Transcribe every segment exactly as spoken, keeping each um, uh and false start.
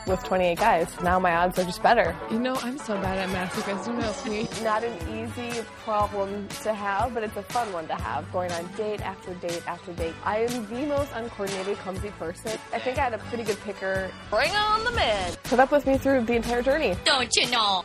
with twenty-eight guys. Now my odds are just better. You know, I'm so bad at math. You guys don't help me. Not an easy problem to have, but it's a fun one to have, going on date after date after date. I am the most uncoordinated, clumsy person. I think I had a pretty good picker. Bring on the men. Put up with me through the entire journey. Don't you know?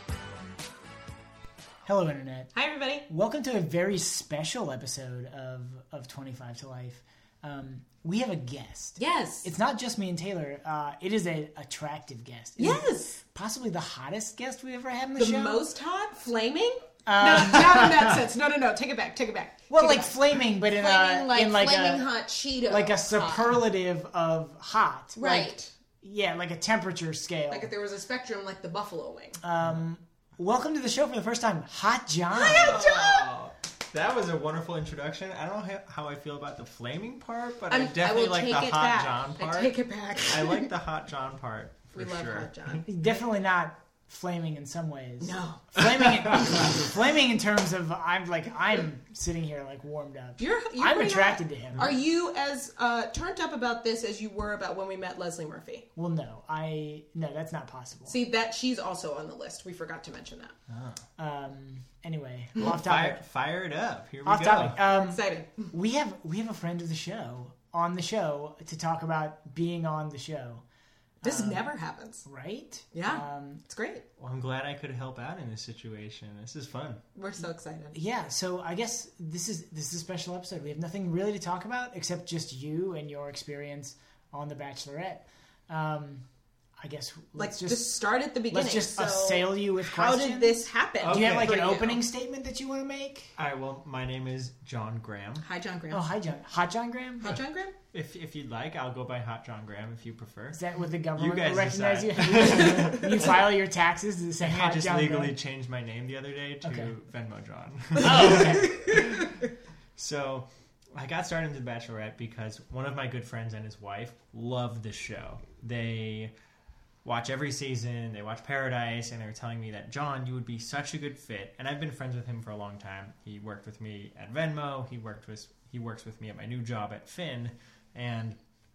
Hello, Internet. Hi, everybody. Welcome to a very special episode of, of twenty-five to Life. Um, we have a guest. Yes. It's not just me and Taylor. Uh, it is an attractive guest. It's yes. Possibly the hottest guest we've ever had in the, the show. The most hot? Flaming? Um, no, not in that sense. No, no, no. Take it back. Take it back. Well, Take like back. flaming, but in flaming a... like, in like flaming a, hot Cheeto. Like a hot. superlative of hot. Right. Like, yeah, like a temperature scale. Like if there was a spectrum like the buffalo wing. Um, welcome to the show for the first time, Hot John. Hi, John! Oh, that was a wonderful introduction. I don't know how I feel about the flaming part, but I'm, I definitely I like the Hot Hot John part. I take it back. I like the Hot John part for we love sure. Hot John. He's definitely not flaming in some ways. No. Flaming in, flaming in terms of I'm like I'm sitting here like warmed up. You're, you're I'm pretty attracted hot. to him. Are you as uh, turned up about this as you were about when we met Leslie Murphy? Well, no. I no, that's not possible. See, that she's also on the list. We forgot to mention that. Oh. Um. Anyway, off topic. Fire, fire it up. Here we Off go. topic. Um, Exciting. we have we have a friend of the show on the show to talk about being on the show. This Um, never happens. Right? Yeah. Um, It's great. Well, I'm glad I could help out in this situation. This is fun. We're so excited. yeah. So I guess this is this is a special episode. We have nothing really to talk about except just you and your experience on The Bachelorette. Um, I guess Like, let's just, just start at the beginning. let's just So assail you with how questions. did this happen? Do you have like for an you? opening statement that you want to make? All right, well, my name is John Graham. Hi, John Graham. Oh, hi, John. Hot John Graham? Hi, John Graham. If if you'd like, I'll go by Hot John Graham if you prefer. Is that what the government You guys will recognize decide. you? You file your taxes to say I think Hot I just John legally Graham? changed my name the other day to Okay. Venmo John. Oh, okay. So I got started into The Bachelorette because one of my good friends and his wife love the show. They watch every season, they watch Paradise, and they were telling me that, John, you would be such a good fit. And I've been friends with him for a long time. He worked with me at Venmo, he worked with he works with me at my new job at Finn, and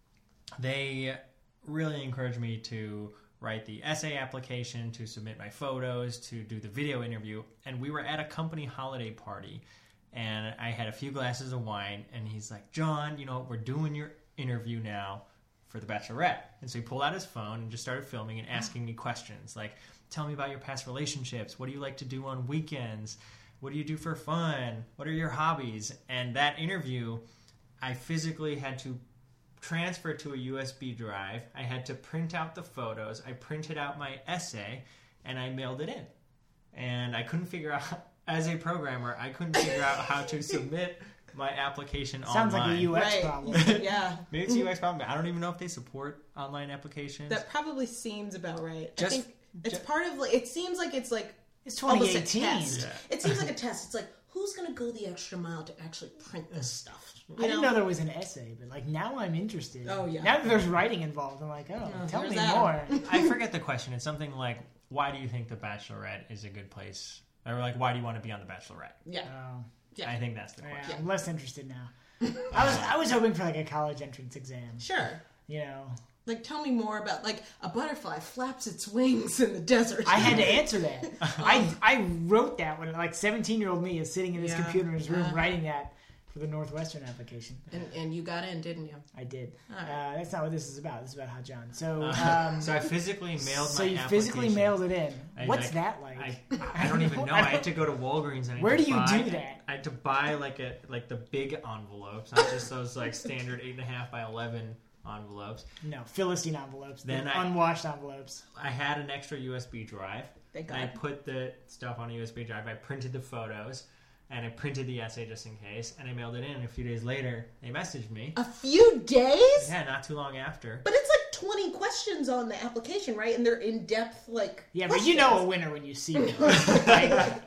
they really encouraged me to write the essay application, to submit my photos, to do the video interview. And we were at a company holiday party, and I had a few glasses of wine, and he's like, John, you know, we're doing your interview now for The Bachelorette. And so he pulled out his phone and just started filming and asking me questions like, tell me about your past relationships. What do you like to do on weekends? What do you do for fun? What are your hobbies? And that interview, I physically had to transfer it to a U S B drive. I had to print out the photos. I printed out my essay, and I mailed it in. And I couldn't figure out, as a programmer, I couldn't figure out how to submit my application Sounds online. like a U X Right. problem. Yeah. Maybe it's a U X problem. I don't even know if they support online applications. That probably seems about right. Just- I think it's ju- part of like, it seems like it's like It's almost twenty a eighteen. test. Yeah. It seems like a test. It's like, who's going to go the extra mile to actually print this stuff? You I didn't know there was an essay, but like now I'm interested. Oh, yeah. Now that there's writing involved, I'm like, oh, Yeah, tell there's me that. more. I forget the question. It's something like, why do you think The Bachelorette is a good place? Or like, why do you want to be on The Bachelorette? Yeah. Oh, Yeah. I think that's the yeah, question. I'm less interested now. I was I was hoping for like a college entrance exam. Sure. You know, Like, tell me more about, like, a butterfly flaps its wings in the desert. I had to answer that. I I wrote that when like seventeen year old me is sitting in his Yeah. computer in his room Yeah. writing that for the Northwestern application. And, and you got in, didn't you? I did. All right. Uh, that's not what this is about. This is about Hot John. So, Uh, um, so I physically mailed so my you application. physically mailed it in. I- What's I- that like? I, I don't even know. I had to go to Walgreens and I had Where to do you buy, do that? I had to buy like a like the big envelopes, not just those like standard eight and a half by eleven envelopes. No, Philistine envelopes. Then the I- unwashed envelopes. I had an extra U S B drive. Thank And I God. put the stuff on a U S B drive. I printed the photos, and I printed the essay just in case, and I mailed it in. And a few days later, they messaged me. A few days? Yeah, not too long after. But it's like twenty questions on the application, right? And they're in depth, like. Yeah, but you know a questions. winner when you see one. Like,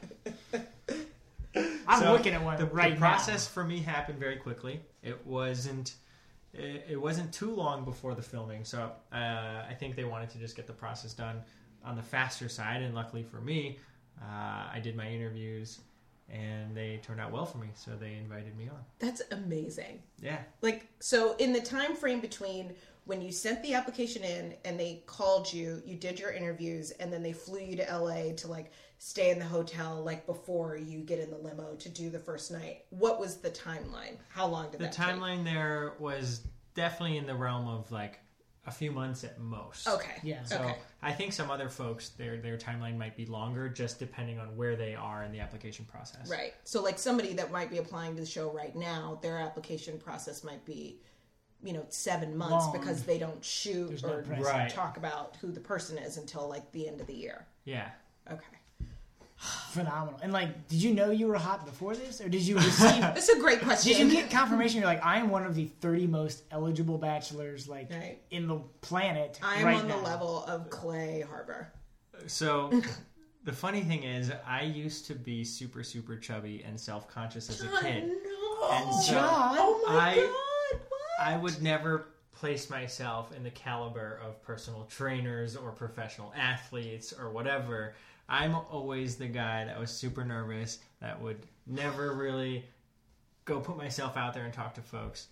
I'm So looking at one the, right the process for me happened very quickly. It wasn't. It, it wasn't too long before the filming, so uh, I think they wanted to just get the process done on the faster side. And luckily for me, uh, I did my interviews and they turned out well for me, so they invited me on. That's amazing. Yeah. Like, so in the time frame between when you sent the application in and they called you, you did your interviews, and then they flew you to L A to like stay in the hotel like before you get in the limo to do the first night. What was the timeline? How long did The that take? timeline there was definitely in the realm of like a few months at most. Okay. Yeah. So Okay. I think some other folks, their their timeline might be longer, just depending on where they are in the application process. Right. So like somebody that might be applying to the show right now, their application process might be, you know, seven months Long. because they don't shoot There's no or press. Right. talk about who the person is until like the end of the year. Yeah. Okay. Phenomenal. And like, did you know you were hot before this, or did you receive? That's a great question. Did you get confirmation? You're like, I am one of the thirty most eligible bachelors, like Right. in the planet. I'm right on now. the level of Clay Harbor. So the funny thing is, I used to be super, super chubby and self-conscious as a kid. No. And so John. Oh my I- god. What? I would never place myself in the caliber of personal trainers or professional athletes or whatever. I'm always the guy that was super nervous, that would never really go put myself out there and talk to folks.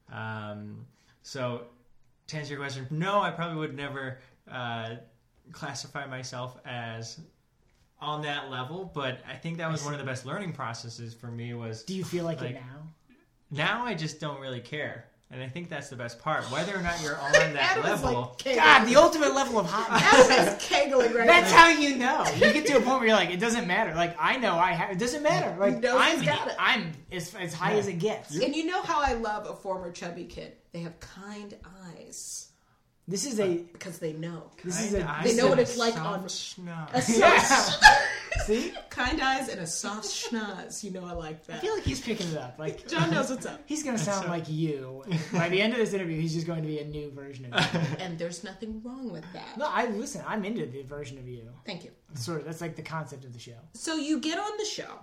Um, so to answer your question, no, I probably would never uh, classify myself as on that level, but I think that was one of the best learning processes for me was Do you feel like, Like- it now? now I just don't really care. And I think that's the best part. Whether or not you're on that Adam is, level, like, kegling. God, the ultimate level of hotness. Adam is kegling right That's now. how you know. You get to a point where you're like, it doesn't matter. Like I know I have. It doesn't matter. Like knows I'm, he's got it. I'm as as high Yeah. as it gets. And you know how I love a former chubby kid? They have kind eyes This is a. because they know. This is a. I They know what said it's like soft on- schnoz. A soft, See, kind eyes and a soft schnoz. You know I like I that. feel like he's picking it up. Like John knows what's up. he's gonna sound like you. By the end of this interview, he's just going to be a new version of you. And there's nothing wrong with that. No, I listen. I'm into the version of you. Thank you. Sort of. That's like the concept of the show. So you get on the show,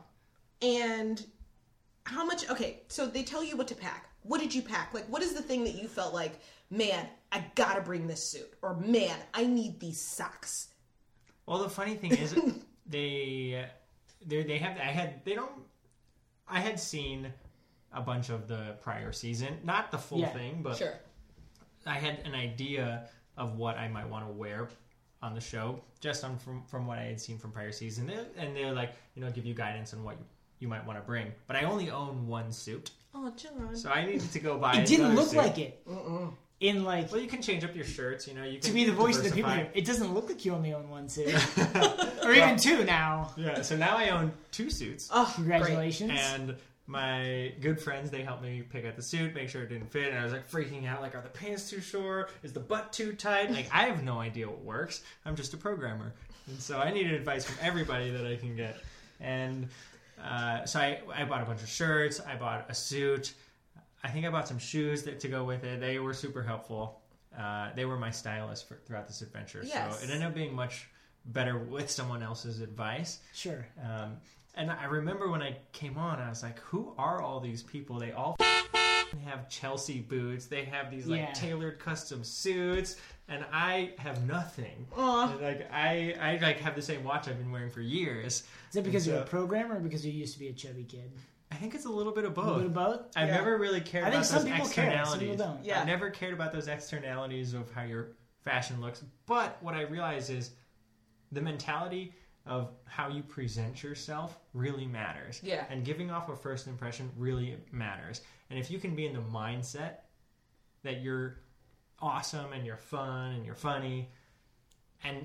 and how much? Okay, so they tell you what to pack. What did you pack? Like, what is the thing that you felt like, man, I gotta bring this suit, or man, I need these socks? Well, the funny thing is, they they they have I had they don't I had seen a bunch of the prior season, not the full Yeah, thing, but Sure. I had an idea of what I might want to wear on the show, just on from from what I had seen from prior season, They- and they're like, you know, give you guidance on what you, you might want to bring. But I only own one suit, Oh, John. so I needed to go buy. It didn't another look suit. like it. In like Well, you can change up your shirts. You know, you can to be the voice of the people. diversify. It doesn't look like you only own one suit, or even two now. Yeah, so now I own two suits. Oh, Congratulations. And my good friends, they helped me pick out the suit, make sure it didn't fit, and I was like freaking out, like, are the pants too short? Is the butt too tight? Like, I have no idea what works. I'm just a programmer. And so I needed advice from everybody that I can get. And uh, so I, I bought a bunch of shirts, I bought a suit, I think I bought some shoes that, to go with it. They were super helpful. Uh, they were my stylist for, throughout this adventure. Yes. So it ended up being much better with someone else's advice. Sure. Um, and I remember when I came on, I was like, who are all these people? They all have Chelsea boots. They have these like Yeah. tailored custom suits, and I have nothing. Aw. And, like I, I like have the same watch I've been wearing for years. Is it because And you're a so- programmer or because you used to be a chubby kid? I think it's a little bit of A little both. bit of both? I've Yeah. never really cared I think about some those people care, some externalities. people don't. Yeah. I've never cared about those externalities of how your fashion looks. But what I realize is the mentality of how you present yourself really matters. Yeah. And giving off a first impression really matters. And if you can be in the mindset that you're awesome and you're fun and you're funny, and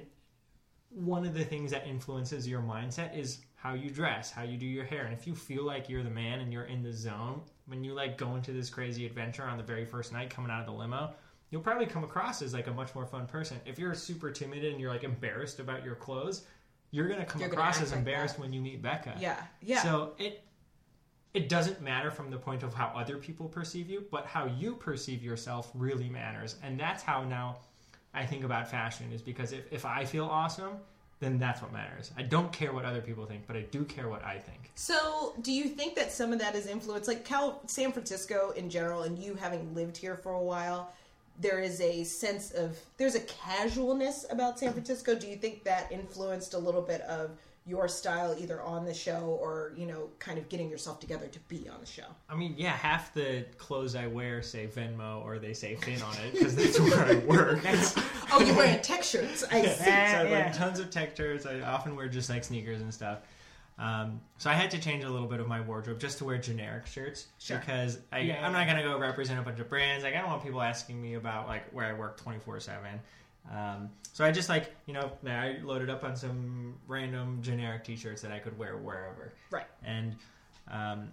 one of the things that influences your mindset is how you dress, how you do your hair. And if you feel like you're the man and you're in the zone, when you like go into this crazy adventure on the very first night coming out of the limo, you'll probably come across as like a much more fun person. If you're super timid and you're like embarrassed about your clothes, you're going to come You're gonna across act as like embarrassed that. when you meet Becca. Yeah. Yeah. So it it doesn't matter from the point of how other people perceive you, but how you perceive yourself really matters. And that's how now I think about fashion, is because if, if I feel awesome, then that's what matters. I don't care what other people think, but I do care what I think. So, do you think that some of that is influenced, like Cal, San Francisco in general, and you having lived here for a while, there is a sense of, there's a casualness about San Francisco. Do you think that influenced a little bit of your style either on the show or, you know, kind of getting yourself together to be on the show? I mean, yeah, half the clothes I wear say Venmo or they say Finn on it because that's where I work. Oh, you're wearing tech shirts. I see. So I wear Yeah. tons of tech shirts. I often wear just like sneakers and stuff. Um, so I had to change a little bit of my wardrobe just to wear generic shirts Sure. because I, Yeah. I'm not going to go represent a bunch of brands. Like I don't want people asking me about like where I work twenty-four seven. Um, so I just like, you know, I loaded up on some random generic t-shirts that I could wear wherever. Right. And um,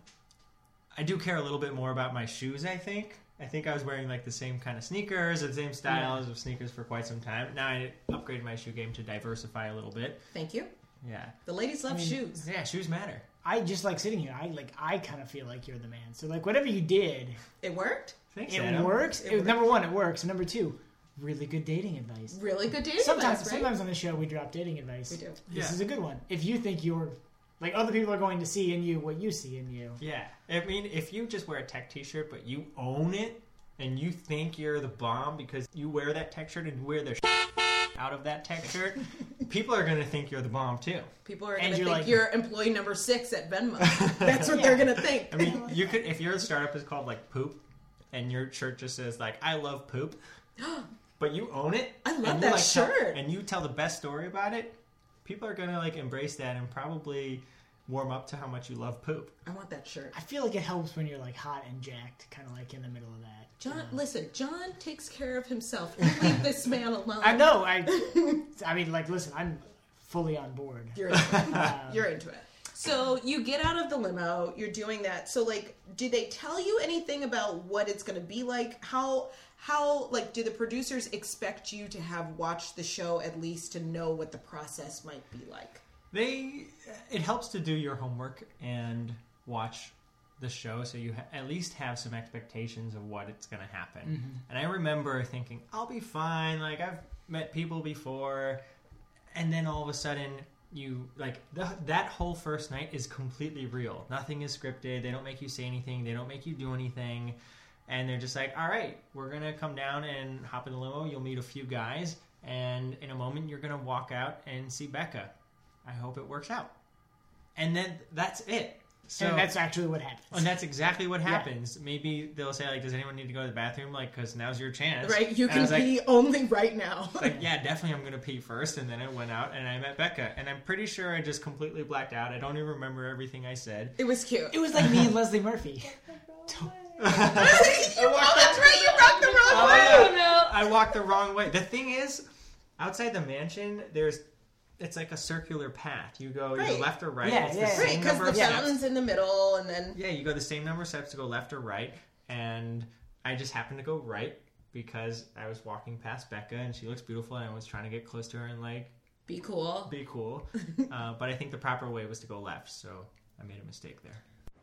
I do care a little bit more about my shoes, I think. I think I was wearing like the same kind of sneakers, the same styles of sneakers for quite some time. Now I upgraded my shoe game to diversify a little bit. Thank you. Yeah. The ladies love I mean, shoes. Yeah, shoes matter. I just like sitting here. I like. I kind of feel like you're the man. So like, whatever you did, It worked. Thanks, it Adam. works. It It- works. Number one, it works. Number two, really good dating advice. Really good dating Sometimes, advice, right? sometimes on the show we drop dating advice. We do. This Yeah. is a good one. If you think you're like other people are going to see in you what you see in you. Yeah. I mean, if you just wear a tech t-shirt but you own it and you think you're the bomb because you wear that tech shirt and you wear the out of that tech shirt, people are going to think you're the bomb too. People are And going to you're think like- you're employee number six at Venmo. That's what they're going to think. I mean, you could if your startup is called like Poop and your shirt just says like I love poop, but you own it. I love and you, that like, tell- shirt. and you tell the best story about it, people are going to like embrace that and probably warm up to how much you love poop. I want that shirt. I feel like it helps when you're like hot and jacked, kind of like in the middle of that. John, listen, John takes care of himself. You leave this man alone. I know. I. I mean, like, listen, I'm fully on board. You're into it. You're into it. So you get out of the limo, you're doing that. So like, do they tell you anything about what it's going to be like? How, how, like, do the producers expect you to have watched the show at least to know what the process might be like? They, it helps to do your homework and watch the show so you ha- at least have some expectations of what it's going to happen. Mm-hmm. And I remember thinking, I'll be fine. Like, I've met people before. And then all of a sudden, you, like, the, that whole first night is completely real. Nothing is scripted. They don't make you say anything. They don't make you do anything. And they're just like, all right, we're going to come down and hop in the limo. You'll meet a few guys. And in a moment, you're going to walk out and see Becca. I hope it works out. And then that's it. So and that's actually what happens. and that's exactly what happens. Maybe they'll say, like, does anyone need to go to the bathroom? Like, because now's your chance. Right? You And I can was like, pee only right now. like, yeah, definitely I'm going to pee first. And then I went out and I met Becca. And I'm pretty sure I just completely blacked out. I don't even remember everything I said. It was cute. It was like me and Leslie Murphy. oh, that's right. You rocked the wrong way. Oh, no. I walked the wrong way. The thing is, outside the mansion, there's it's like a circular path. You go Right. either left or right. Yeah, it's yeah. the Right, same because number the of steps. fountain's in the middle, and then Yeah, you go the same number of steps to go left or right, and I just happened to go right because I was walking past Becca and she looks beautiful, and I was trying to get close to her and like be cool. be cool. uh, but I think the proper way was to go left, so I made a mistake there.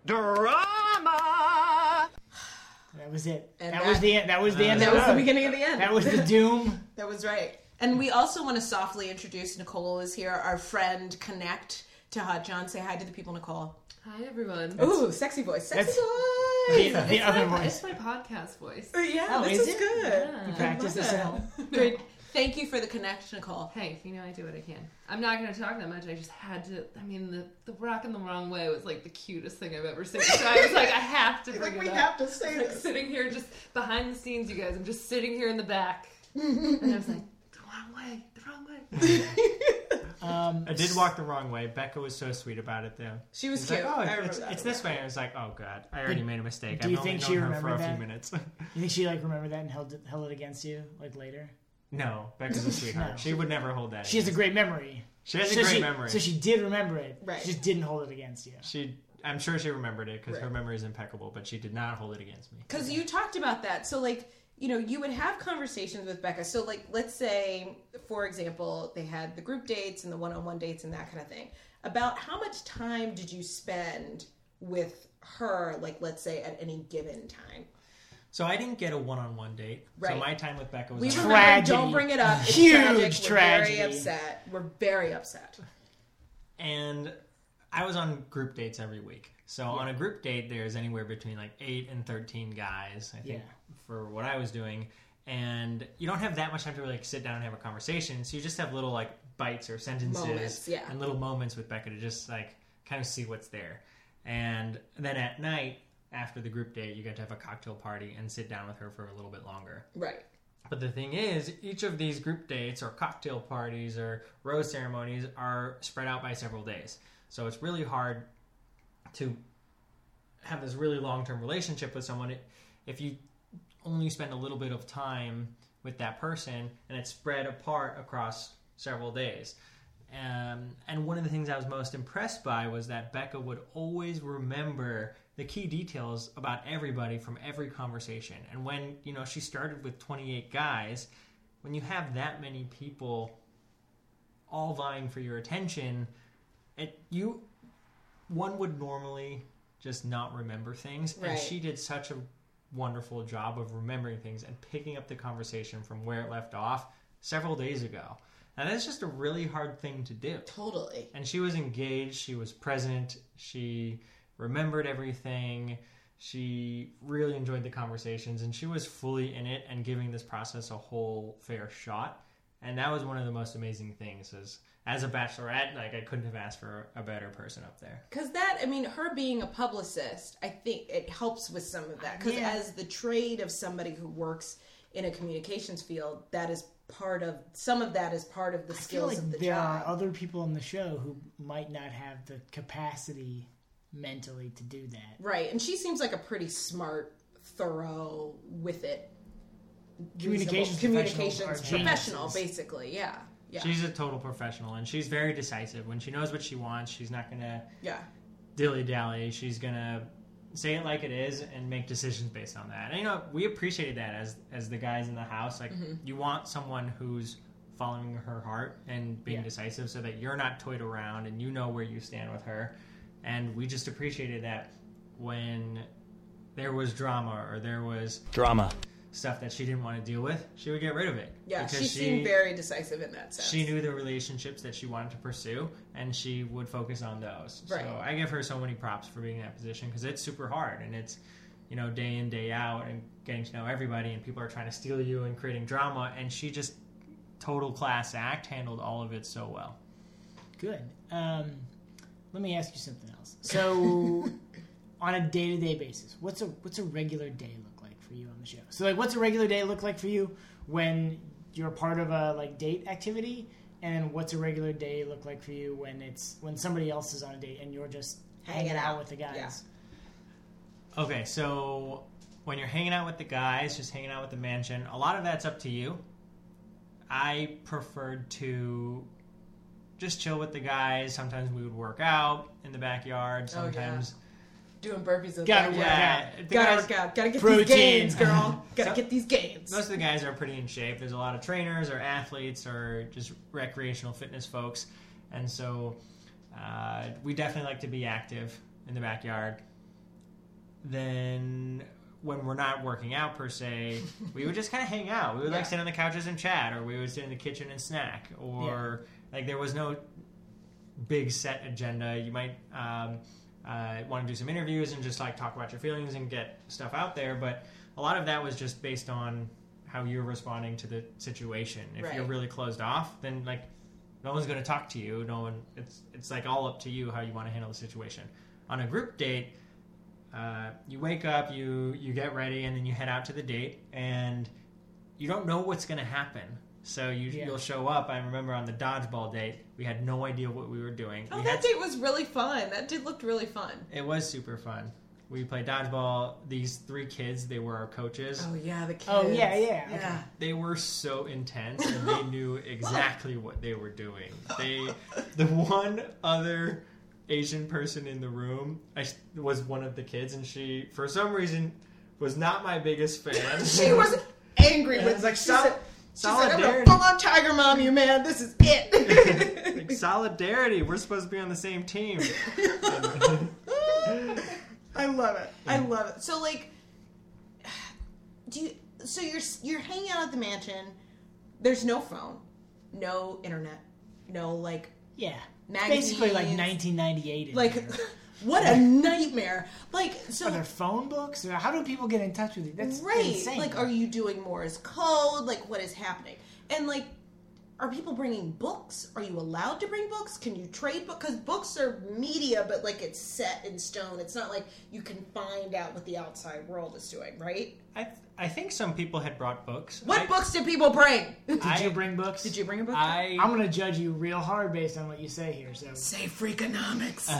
Drama! That was it. And that, that- was the end. That was the end. That of was it. the beginning of the end. That was the doom. That was right. And we also want to softly introduce Nicole is here, our friend Connect to Hot John. Say hi to the people, Nicole. Hi, everyone. Ooh, sexy voice. Sexy that's- voice. The, the other my, voice. It's my podcast voice. Yeah, Oh, this is is, it? good. Yeah. You practice this at home. Good. Thank you for the connect, Nicole. Hey, you know I do what I can. I'm not going to talk that much. I just had to. I mean, the the rockin' the wrong way was like the cutest thing I've ever seen. So I was like, I have to bring Like, it we up. have to say Like this. sitting here, just behind the scenes, you guys. I'm just sitting here in the back, and I was like, the wrong way, the wrong way. Um, I did walk the wrong way. Becca was so sweet about it, though. She was She's cute. like, oh, I remember it's, that. it's this way. I was like, oh, God, I already made a mistake. do I've you only think known she her for a remembered few that? minutes. You think she like remembered that and held it, held it against you like later? No, Becca's a sweetheart. No. She would never hold that She has a against great memory. She has a So great she, memory. So she did remember it. Right. She just didn't hold it against you. She, I'm sure she remembered it because her Right. memory is impeccable, but she did not hold it against me. Because you talked about that. So, like, you know, you would have conversations with Becca. So, like, let's say, for example, they had the group dates and the one-on-one dates and that kind of thing. About how much time did you spend with her, like, let's say, at any given time? So I didn't get a one-on-one date. Right. So my time with Becca was We on- remember, Tragedy. don't bring it up. It's Huge tragic. We're tragedy. very upset. We're very upset. and I was on group dates every week. So on a group date, there's anywhere between like eight and thirteen guys, I think, Yeah. for what I was doing. And you don't have that much time to really like sit down and have a conversation. So you just have little like bites or sentences Moments, yeah. and little moments with Becca to just like kind of see what's there. And then at night, after the group date, you get to have a cocktail party and sit down with her for a little bit longer. Right. But the thing is, each of these group dates or cocktail parties or rose ceremonies are spread out by several days. So it's really hard to have this really long-term relationship with someone if you only spend a little bit of time with that person and it's spread apart across several days. Um, and one of the things I was most impressed by was that Becca would always remember the key details about everybody from every conversation. And when, you know, she started with twenty-eight guys, when you have that many people all vying for your attention, it you one would normally just not remember things. Right. And she did such a wonderful job of remembering things and picking up the conversation from where it left off several days ago. And that's just a really hard thing to do. Totally. And she was engaged. She was present. She remembered everything. She really enjoyed the conversations. And she was fully in it and giving this process a whole fair shot. And that was one of the most amazing things. As, as a bachelorette, like I couldn't have asked for a better person up there. Because that, I mean, her being a publicist, I think it helps with some of that. Because Yeah. as the trade of somebody who works in a communications field, that is part of, some of that is part of the I feel skills like of the there job. are other people in the show who might not have the capacity mentally to do that. Right. And she seems like a pretty smart, thorough, with it. Communications reasonable- professionals communications are professional, geniuses. basically. Yeah. Yeah. She's a total professional, and she's very decisive. When she knows what she wants, she's not going to yeah. dilly-dally. She's going to say it like it is and make decisions based on that. And, you know, we appreciated that as as the guys in the house. Like, Mm-hmm. you want someone who's following her heart and being Yeah. decisive so that you're not toyed around and you know where you stand with her. And we just appreciated that when there was drama or there was Drama. stuff that she didn't want to deal with, she would get rid of it. Yeah, Because she seemed very decisive in that sense. She knew the relationships that she wanted to pursue, and she would focus on those. Right. So I give her so many props for being in that position because it's super hard, and it's, you know, day in, day out, and getting to know everybody, and people are trying to steal you and creating drama, and she just, total class act, handled all of it so well. Good. Um, let me ask you something else. So, on a day-to-day basis, what's a what's a regular day look like for you on the show? So, like, what's a regular day look like for you when you're part of a like date activity, and then what's a regular day look like for you when it's when somebody else is on a date and you're just hanging, Hanging out. out. with the guys? Yeah. Okay, so when you're hanging out with the guys, just hanging out with the mansion, a lot of that's up to you. I preferred to just chill with the guys. Sometimes we would work out in the backyard. Oh, yeah. Sometimes, Doing burpees in the Gotta backyard. work yeah, the Gotta guys- work out. Gotta get Protein. these gains, girl. Gotta So- get these gains. most of the guys are pretty in shape. There's a lot of trainers or athletes or just recreational fitness folks. And so uh, we definitely like to be active in the backyard. Then when we're not working out per se, we would just kind of hang out. We would Yeah. like sit on the couches and chat, or we would sit in the kitchen and snack, or like there was no big set agenda. You might um, uh, want to do some interviews and just like talk about your feelings and get stuff out there, but a lot of that was just based on how you're responding to the situation. If you're Right. really closed off, then like no one's going to talk to you. No one. It's it's like all up to you how you want to handle the situation. On a group date, uh, you wake up, you you get ready, and then you head out to the date, and you don't know what's going to happen. So you Yeah. you'll show up. I remember on the dodgeball date, we had no idea what we were doing. Oh, we that had, date was really fun. That did look really fun. It was super fun. We played dodgeball. These three kids, they were our coaches. Oh yeah, the kids. Oh, yeah, yeah, okay. yeah. They were so intense, and they knew exactly what they were doing. They, the one other Asian person in the room, I, was one of the kids, and she, for some reason, was not my biggest fan. She was angry with It's like she sol- said, she said, I'm gonna solidarity. full on tiger mom you, man. This is it. Like, solidarity. We're supposed to be on the same team. I love it. I love it. So like, do you? So you're you're hanging out at the mansion. There's no phone, no internet, no like Yeah. magazines. Basically like nineteen ninety-eight. in Like, there. what a nightmare! Like, so Are there phone books? Or how do people get in touch with you? That's right. insane. Like, are you doing Morse code? Like, what is happening? And like, are people bringing books? Are you allowed to bring books? Can you trade books? Because books are media, but like it's set in stone. It's not like you can find out what the outside world is doing, right? I th- I think some people had brought books. What I, books did people bring? Did I- you bring books? Did you bring a book? I I'm going to judge you real hard based on what you say here. So Say Freakonomics.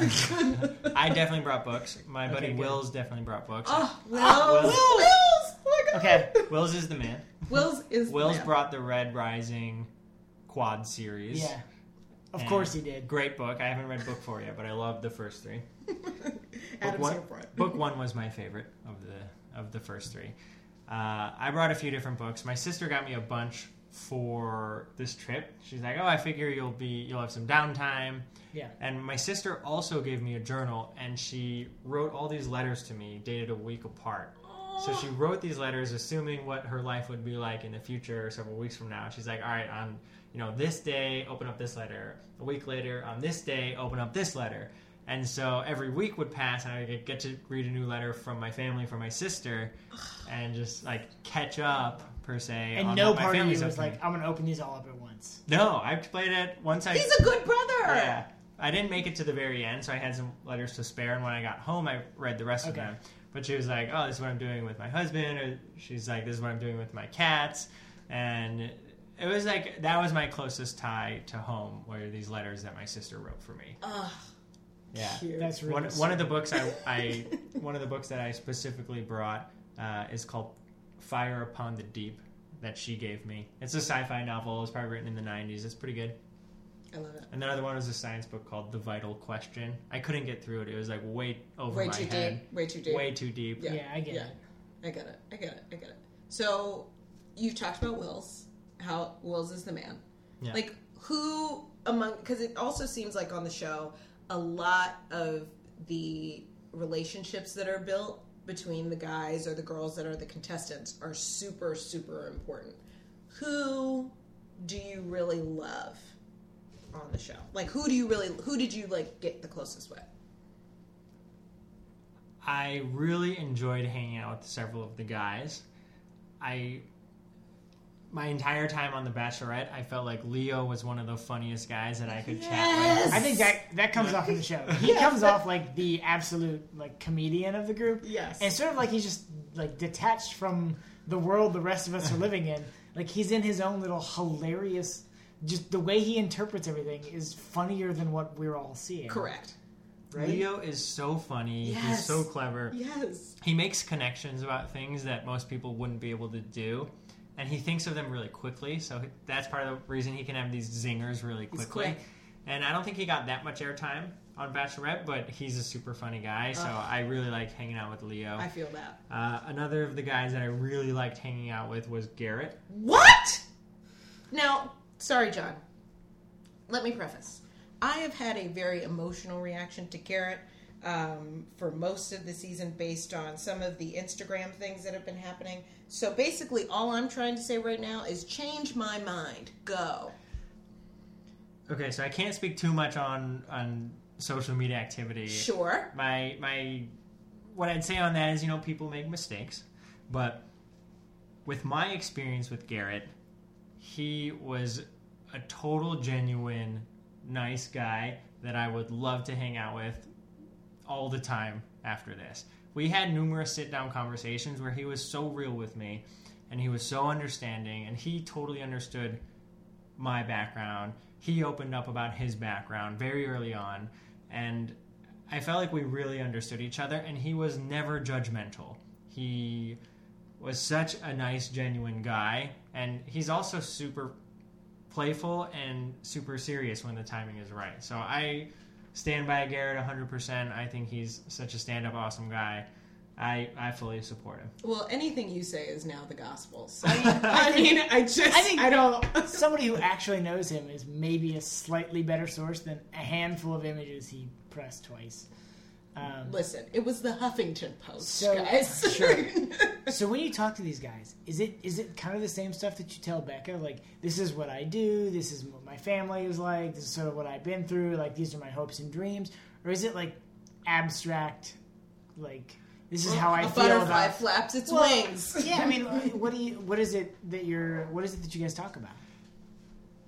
I definitely brought books. My Okay, buddy good. Wills definitely brought books. Oh, Wills. Wills. Wills. Wills. Oh my God. okay, Wills is the man. Wills is Wills the man. brought the Red Rising quad series. yeah, of And course he did. Great book. I haven't read book four yet, but I loved the first three. Adam's one, here for it. book one was my favorite of the of the first three. Uh, I brought a few different books. My sister got me a bunch for this trip. She's like, "Oh, I figure you'll be you'll have some downtime." Yeah. And my sister also gave me a journal, and she wrote all these letters to me, dated a week apart. So she wrote these letters, assuming what her life would be like in the future, several weeks from now. She's like, "All right, on you know this day, open up this letter. A week later, on this day, open up this letter." And so every week would pass, and I would get to read a new letter from my family, from my sister, and just like catch up per se. And on no what my part of you family's was up to. like, I'm going to open these all up at once. No, I played it once. I He's a good brother. yeah. I didn't make it to the very end, so I had some letters to spare. And when I got home, I read the rest of Okay. them. But she was like, "Oh, this is what I'm doing with my husband," or she's like, "This is what I'm doing with my cats," and it was like that was my closest tie to home, were these letters that my sister wrote for me. Ugh, Yeah, cute. That's really one, one sweet. of the books I, I one of the books that I specifically brought uh, is called Fire Upon the Deep that she gave me. It's a sci-fi novel. It was probably written in the nineties. It's pretty good. I love it. Another one was a science book called The Vital Question. I couldn't get through it. It was like way over Way my too head. deep. Way too deep. Way too deep. Yeah. Yeah, I get Yeah. it. I get it. I get it. I get it. So you've talked about Wills, how Wills is the man. Yeah. Like who among, because it also seems like on the show, a lot of the relationships that are built between the guys or the girls that are the contestants are super, super important. Who do you really love on the show? Like who do you really, who did you like get the closest with? I really enjoyed hanging out with several of the guys. I my entire time on The Bachelorette, I felt like Leo was one of the funniest guys that I could chat Yes! with. I think that that comes off in the show. He comes off like the absolute like comedian of the group. Yes. And sort of like he's just like detached from the world the rest of us are living in. Like he's in his own little hilarious, just the way he interprets everything is funnier than what we're all seeing. Correct. Right? Leo is so funny. He's Yes. so clever. Yes. He makes connections about things that most people wouldn't be able to do. And he thinks of them really quickly, so that's part of the reason he can have these zingers really He's quickly. quick. And I don't think he got that much airtime on Bachelorette, but he's a super funny guy, so Ugh. I really like hanging out with Leo. I feel that. Uh, another of the guys that I really liked hanging out with was Garrett. What? Now, sorry, John. Let me preface. I have had a very emotional reaction to Garrett um, for most of the season based on some of the Instagram things that have been happening. So basically, all I'm trying to say right now is change my mind. Go. Okay, so I can't speak too much on on social media activity. Sure. My my what I'd say on that is, you know, people make mistakes, but with my experience with Garrett, he was a total genuine nice guy that I would love to hang out with all the time after this. We had numerous sit-down conversations where he was so real with me and he was so understanding and he totally understood my background. He opened up about his background very early on and I felt like we really understood each other and he was never judgmental. He was such a nice, genuine guy and he's also super playful and super serious when the timing is right. So I stand by Garrett one hundred percent. I think he's such a stand-up awesome guy. I, I fully support him. Well, anything you say is now the gospel. So, I mean, I just, I think I don't. somebody who actually knows him is maybe a slightly better source than a handful of images he pressed twice. Um, Listen, it was the Huffington Post, So- guys. sure. So when you talk to these guys, is it is it kind of the same stuff that you tell Becca? Like, this is what I do, this is what my family is like, this is sort of what I've been through, like, these are my hopes and dreams? Or is it, like, abstract, like, this is how I a feel butterfly about... flaps its Well, wings. Yeah, I mean, what do you, what is it that you're, what is it that you guys talk about?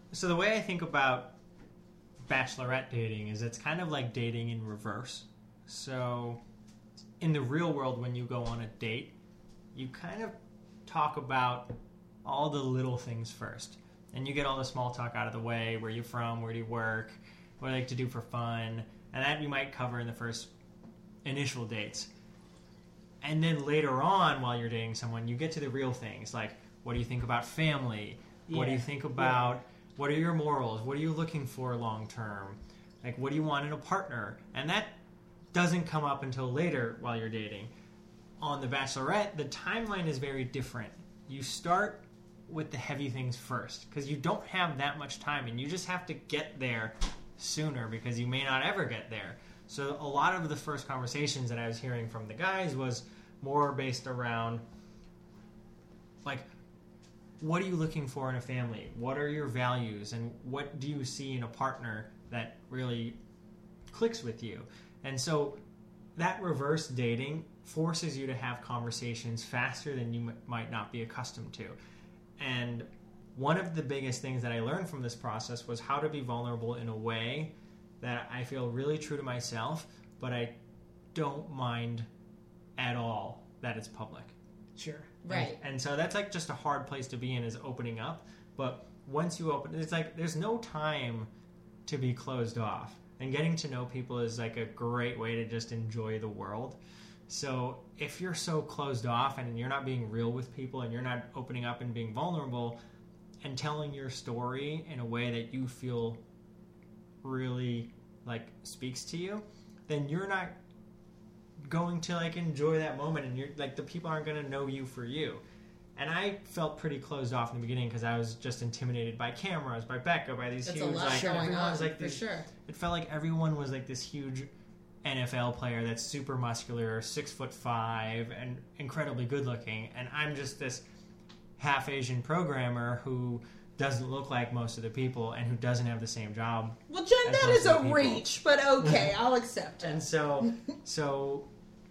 So the way I think about bachelorette dating is it's kind of like dating in reverse. So in the real world, when you go on a date, you kind of talk about all the little things first. And you get all the small talk out of the way. Where you from? Where do you work? What do you like to do for fun? And that you might cover in the first initial dates. And then later on, while you're dating someone, you get to the real things. Like, what do you think about family? Yeah. What do you think about... Yeah. What are your morals? What are you looking for long term? Like, what do you want in a partner? And that doesn't come up until later while you're dating. On The Bachelorette, the timeline is very different. You start with the heavy things first because you don't have that much time and you just have to get there sooner because you may not ever get there. So a lot of the first conversations that I was hearing from the guys was more based around, like, what are you looking for in a family? What are your values? And what do you see in a partner that really clicks with you? And so that reverse dating forces you to have conversations faster than you m- might not be accustomed to. And one of the biggest things that I learned from this process was how to be vulnerable in a way that I feel really true to myself, but I don't mind at all that it's public. Sure. Right. And, and so that's like just a hard place to be in, is opening up. But once you open, it's like there's no time to be closed off. And getting to know people is like a great way to just enjoy the world. So if you're so closed off and you're not being real with people and you're not opening up and being vulnerable and telling your story in a way that you feel really like speaks to you, then you're not going to like enjoy that moment, and you're like, the people aren't going to know you for you. And I felt pretty closed off in the beginning because I was just intimidated by cameras, by Becca, by these That's huge a lot like going everyone on, was like for these, sure. It felt like everyone was like this huge N F L player that's super muscular, six foot five, and incredibly good looking, and I'm just this half Asian programmer who doesn't look like most of the people and who doesn't have the same job. Well, Jen, as that most is of a the people. reach, but okay, I'll accept it. And so, so,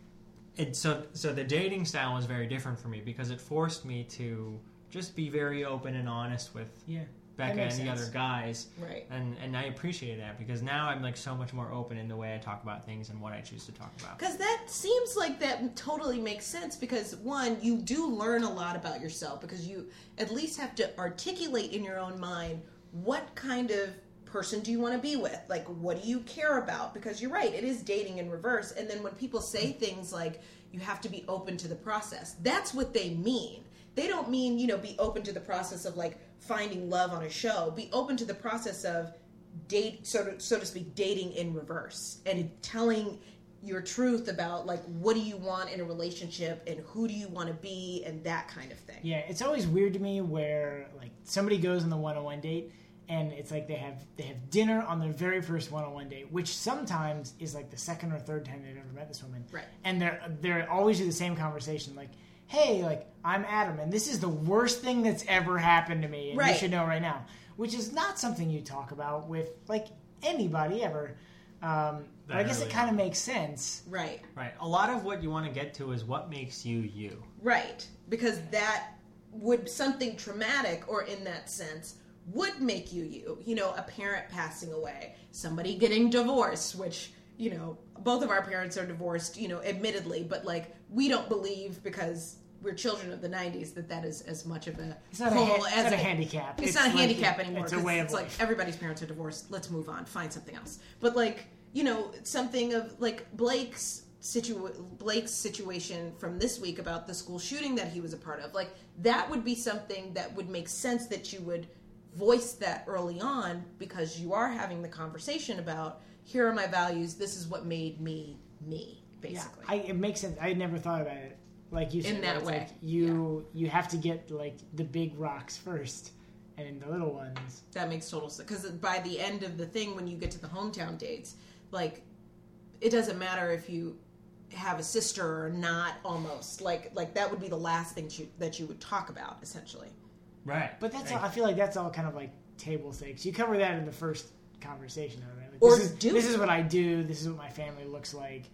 it, so, so the dating style was very different for me because it forced me to just be very open and honest with Yeah. Becca That and makes the sense. other guys. Right. And and I appreciate that because now I'm like so much more open in the way I talk about things and what I choose to talk about. Because that seems like that totally makes sense because, one, you do learn a lot about yourself because you at least have to articulate in your own mind what kind of person do you want to be with? Like, what do you care about? Because you're right, it is dating in reverse. And then when people say things like, you have to be open to the process, that's what they mean. They don't mean, you know, be open to the process of, like, finding love on a show. Be open to the process of date, so to, so to speak, dating in reverse and telling your truth about, like, what do you want in a relationship and who do you want to be and that kind of thing. Yeah, it's always weird to me where like somebody goes on the one-on-one date and it's like they have they have dinner on their very first one-on-one date, which sometimes is like the second or third time they've ever met this woman. Right. And they're they're always do the same conversation, like, hey, like, I'm Adam, and this is the worst thing that's ever happened to me, and Right. you should know right now. Which is not something you talk about with, like, anybody ever. Um, but I That guess early it kind of on. makes sense. Right. Right. A lot of what you want to get to is what makes you you. Right. Because that would, something traumatic or in that sense, would make you you. You know, a parent passing away, somebody getting divorced, which, you know, both of our parents are divorced, you know, admittedly, but, like, we don't believe because we're children of the nineties that that is as much of a It's not, a, pull ha- it's as not a a handicap. It's, not a like- handicap anymore. It's a 'cause way of it's life. like everybody's parents are divorced. Let's move on. Find something else. But, like, you know, something of like Blake's situ Blake's situation from this week about the school shooting that he was a part of. Like, that would be something that would make sense that you would voice that early on because you are having the conversation about, here are my values. This is what made me me. Basically. Yeah, I, it makes sense. I had never thought about it like you said. In that it's way, like you you have to get like the big rocks first, and the little ones. That makes total sense. Because by the end of the thing, when you get to the hometown dates, like, it doesn't matter if you have a sister or not. Almost like like that would be the last thing you, that you would talk about, essentially. Right. But that's Right. all, I feel like that's all kind of like table stakes. You cover that in the first conversation, though, right? Like, Or this is do this it. is what I do. This is what my family looks like.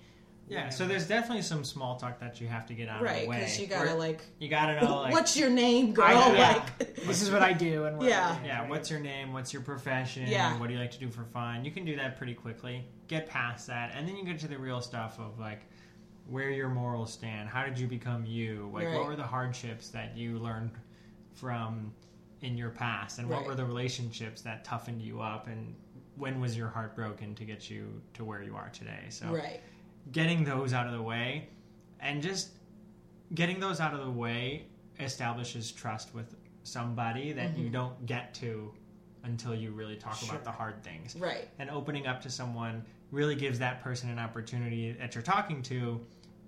Yeah, whatever. so there's definitely some small talk that you have to get out of Right, the way. because you gotta Where- like, you gotta know like what's your name, girl? I- yeah. Like, This is what I do, and what Yeah. I, yeah, what's your name? What's your profession? Yeah. What do you like to do for fun? You can do that pretty quickly. Get past that, and then you get to the real stuff of like where your morals stand. How did you become you? Like, Right. what were the hardships that you learned from in your past, and what Right. were the relationships that toughened you up, and when was your heart broken to get you to where you are today? So, right. getting those out of the way, and just getting those out of the way establishes trust with somebody that Mm-hmm. you don't get to until you really talk Sure. about the hard things. Right. And opening up to someone really gives that person an opportunity that you're talking to.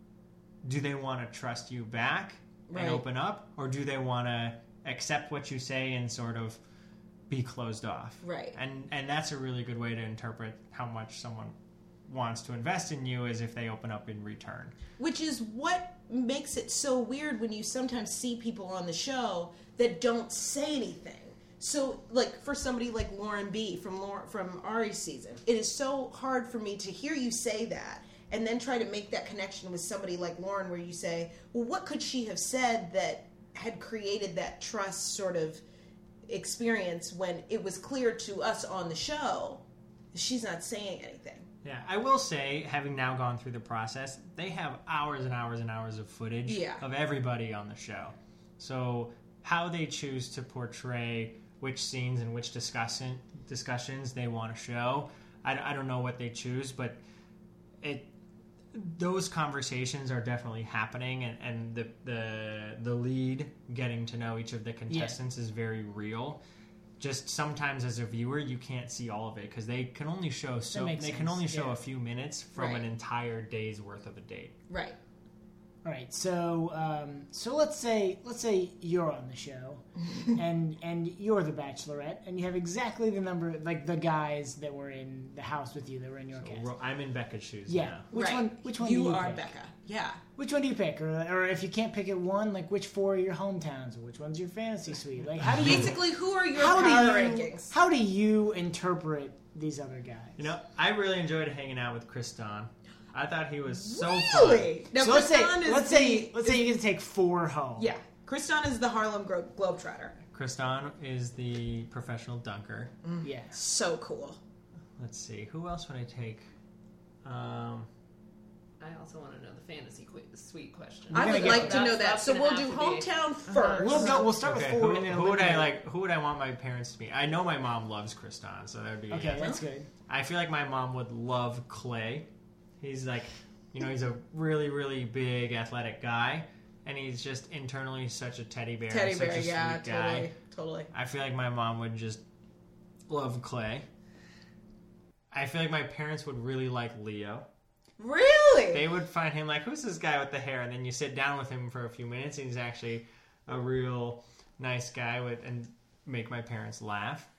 Do they want to trust you back Right. and open up, or do they want to accept what you say and sort of be closed off? Right. And and that's a really good way to interpret how much someone wants to invest in you, is if they open up in return. Which is what makes it so weird when you sometimes see people on the show that don't say anything. So, like, for somebody like Lauren B. from Lauren, from Ari's season, it is so hard for me to hear you say that and then try to make that connection with somebody like Lauren, where you say, well, what could she have said that had created that trust sort of experience when it was clear to us on the show she's not saying anything. Yeah, I will say, having now gone through the process, they have hours and hours and hours of footage Yeah. of everybody on the show. So how they choose to portray which scenes and which discussion, discussions they want to show, I, I don't know what they choose, but it those conversations are definitely happening, and, and the, the the lead getting to know each of the contestants is very real. Just sometimes as a viewer you can't see all of it because they can only show so they makes can sense, only show yeah. a few minutes from Right. an entire day's worth of a date. Right. All right, so um, so let's say let's say you're on the show, and and you're the Bachelorette, and you have exactly the number, like the guys that were in the house with you, that were in your cast. Ro- I'm in Becca's shoes Yeah. now. Which right. one? Which one? You, do you are pick? Becca. Yeah. Which one do you pick, or, or if you can't pick it one, like which four are your hometowns, or which one's your fantasy suite? Like how do you Basically, who are your how power do you rankings? how do you interpret these other guys? You know, I really enjoyed hanging out with Chris Don. I thought he was so Really? fun. Now, so let's say Kristan is let's the, say let's say you get to take four home. yeah. Kristan is the Harlem Glo- Globetrotter. Chris Don is the professional dunker. Yeah. So cool. Let's see, who else would I take? Um, I also want to know the fantasy qu- suite question. I gonna would get like that. to know that. That's So gonna we'll have do to be- hometown first. We'll go. We'll start okay, with four. who, and then who would I eliminate. like? Who would I want my parents to be? I know my mom loves Chris Don, so that would be. Okay, that's good. I feel like my mom would love Clay. He's like, you know, he's a really, really big athletic guy, and he's just internally such a teddy bear. Teddy such bear, a yeah, sweet guy. totally, totally. I feel like my mom would just love Clay. I feel like my parents would really like Leo. Really? They would find him like, who's this guy with the hair? And then you sit down with him for a few minutes, and he's actually a real nice guy with, and make my parents laugh.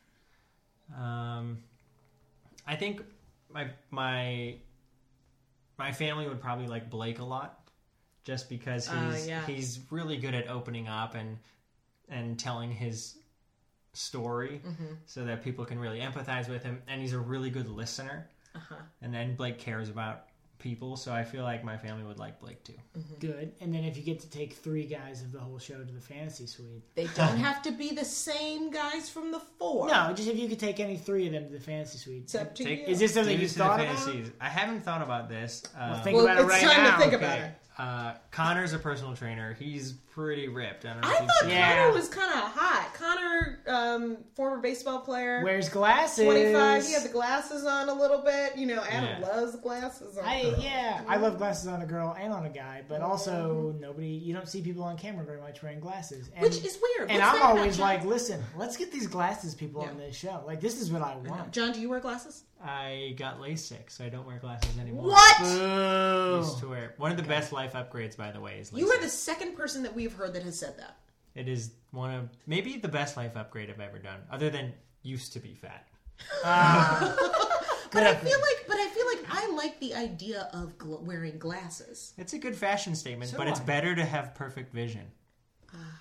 Um, I think my my my family would probably like Blake a lot, just because he's Uh, yeah. he's really good at opening up and and telling his story, Mm-hmm. so that people can really empathize with him, and he's a really good listener. Uh-huh. And then Blake cares about people, so I feel like my family would like Blake too. Good. And then if you get to take three guys of the whole show to the fantasy suite. They don't have to be the same guys from the four. No, just if you could take any three of them to the fantasy suite. It's up to Take- you. Is this something Dudes you to the thought about? fantasies. I haven't thought about this. Uh, Well, think well, about it it's right time now. to think okay. about it. Uh, Connor's a personal trainer. He's pretty ripped. I don't know I if you've thought seen Yeah. Connor was kind of hot. Connor, um, former baseball player, Wears glasses. twenty-five. He had the glasses on a little bit. You know, Adam Yeah. loves glasses on. I yeah, I love glasses on a girl and on a guy, but also nobody. You don't see people on camera very much wearing glasses, and, Which is weird. And What's I'm that about, always John? like, listen, let's get these glasses people Yeah. on this show. Like, this is what I want. John, do you wear glasses? I got LASIK, so I don't wear glasses anymore. What? I Boo. used to wear. One of the best life upgrades, by the way, is LASIK. You are the second person that we've heard that has said that. It is one of maybe the best life upgrade I've ever done, other than used to be fat. Uh, But I feel like, but I feel like I like the idea of gl- wearing glasses. It's a good fashion statement, So but do it's I. better to have perfect vision.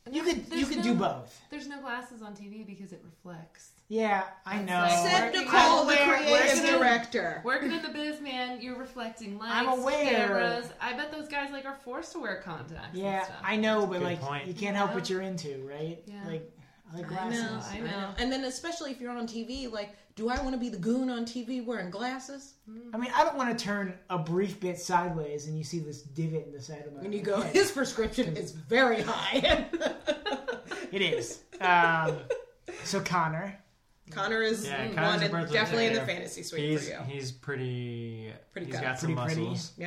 You could you There's could no- do both. There's no glasses on T V because it reflects. Yeah, I know. That's like- Said Working- Nicole, I'm the aware- creative working- director. Working in the biz, man, you're reflecting lights, I'm aware. cameras. I bet those guys like are forced to wear contacts. Yeah, and stuff. I know, but Good like point. you can't help Yeah. what you're into, right? Yeah. Like I like I glasses. know, I I know. know. And then especially if you're on T V, like, do I want to be the goon on T V wearing glasses? I mean, I don't want to turn a brief bit sideways and you see this divot in the side of my When you go, head. his prescription is very high. It is. Um, so Connor, Connor is Yeah, one Connor's a and birds with definitely in the hair. fantasy suite He's for you. he's pretty. Pretty he's cut. got some Pretty pretty. muscles. Yeah,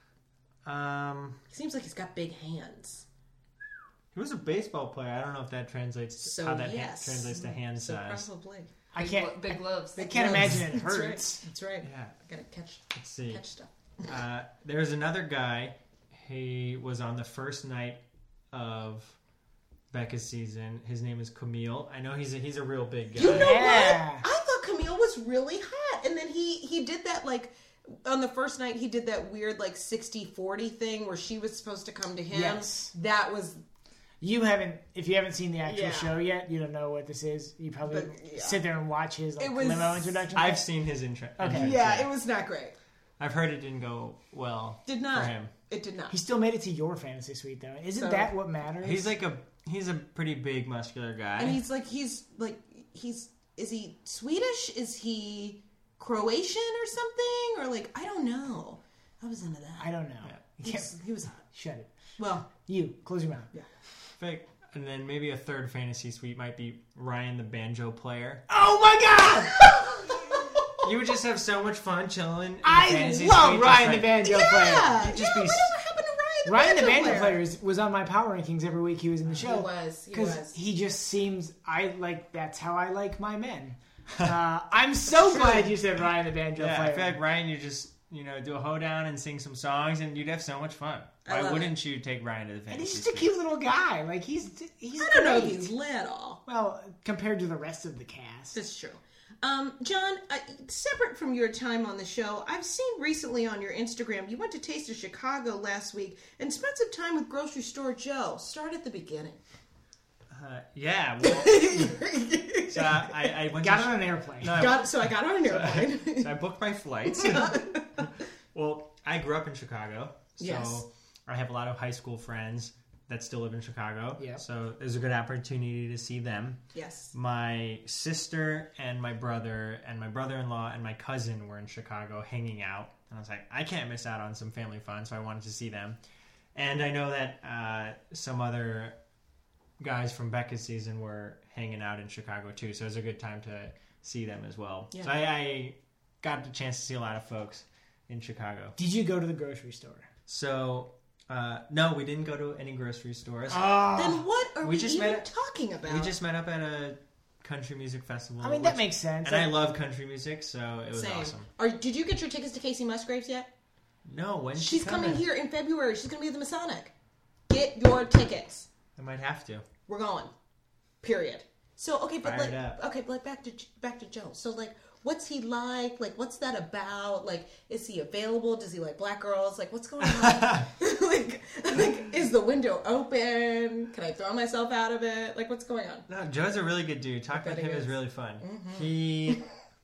Um, he seems like he's got big hands. he was a baseball player. I don't know if that translates. So how that ha- yes, translates to hand so size. probably. I Big can't. glo- big gloves. I can't Gloves. imagine it That's right. hurts. That's right. Yeah. I gotta catch Let's see. catch stuff. Uh, there's another guy. He was on the first night of Becca's season. His name is Camille. I know he's a, he's a real big guy. You know Yeah. what? I thought Camille was really hot, and then he he did that like on the first night he did that weird like sixty forty thing where she was supposed to come to him. Yes. That was You haven't, if you haven't seen the actual Yeah. show yet, you don't know what this is. You probably But, yeah. sit there and watch his like, It was- limo introduction. I've seen his intro. Okay. entrance, yeah, it was not great. I've heard it didn't go well. Did not. for him. It did not. He still made it to your fantasy suite though. Isn't So- that what matters? He's like a he's a pretty big muscular guy. And he's like he's like he's is he Swedish? Is he Croatian or something? Or like I don't know. I was into that. I don't know. Yeah. You He can't- was, he was hot. Shut it. Well, You close your mouth. Fake. And then maybe a third fantasy suite might be Ryan the banjo player. Oh my god! You would just have so much fun chilling. In the I fantasy love suite, Ryan just the like- banjo yeah, player. just yeah. be- Whatever happened to Ryan the Ryan the banjo banjo player? player is, was on my power rankings every week he was in the show. He was. He Because was. he just seems, I like, that's how I like my men. Uh, I'm so glad you said Ryan the banjo Yeah, player. I feel like Ryan, you just you know do a hoedown and sing some songs, and you'd have so much fun. I Why love wouldn't you take Ryan to the and fantasy he's just a suite? cute little guy. Like, he's, he's I don't know if great. he's lit at all. Well, compared to the rest of the cast. That's true. Um, John, uh, separate from your time on the show, I've seen recently on your Instagram you went to Taste of Chicago last week and spent some time with Grocery Store Joe. Start at the beginning. Uh, yeah. Well, so I, I went Got to on an airplane. No, I- Got, so I got on an airplane. so I booked my flights. Well, I grew up in Chicago, so Yes. I have a lot of high school friends that still live in Chicago. Yeah. So it was a good opportunity to see them. Yes. My sister and my brother and my brother-in-law and my cousin were in Chicago hanging out. And I was like, I can't miss out on some family fun, so I wanted to see them. And I know that uh, some other guys from Becca's season were hanging out in Chicago too, so it was a good time to see them as well. Yeah. So I, I got the chance to see a lot of folks in Chicago. Did you go to the grocery store? So, uh, no, we didn't go to any grocery stores. Oh, Then what are we, We just even met- talking about? We just met up at a country music festival. I mean, that which- makes sense. And I love country music, so it was Same. awesome. Are, did you get your tickets to Casey Musgraves yet? No, when She's coming here in February. She's going to be at the Masonic. Get your tickets. I might have to. We're going. Period. So okay, but Fired like up. okay, but like back to back to Joe. So like, what's he like? Like, what's that about? Like, is he available? Does he like black girls? Like, what's going on? like, like, is the window open? Can I throw myself out of it? Like, what's going on? No, Joe's a really good dude. Talking bet with he him is is. really fun. He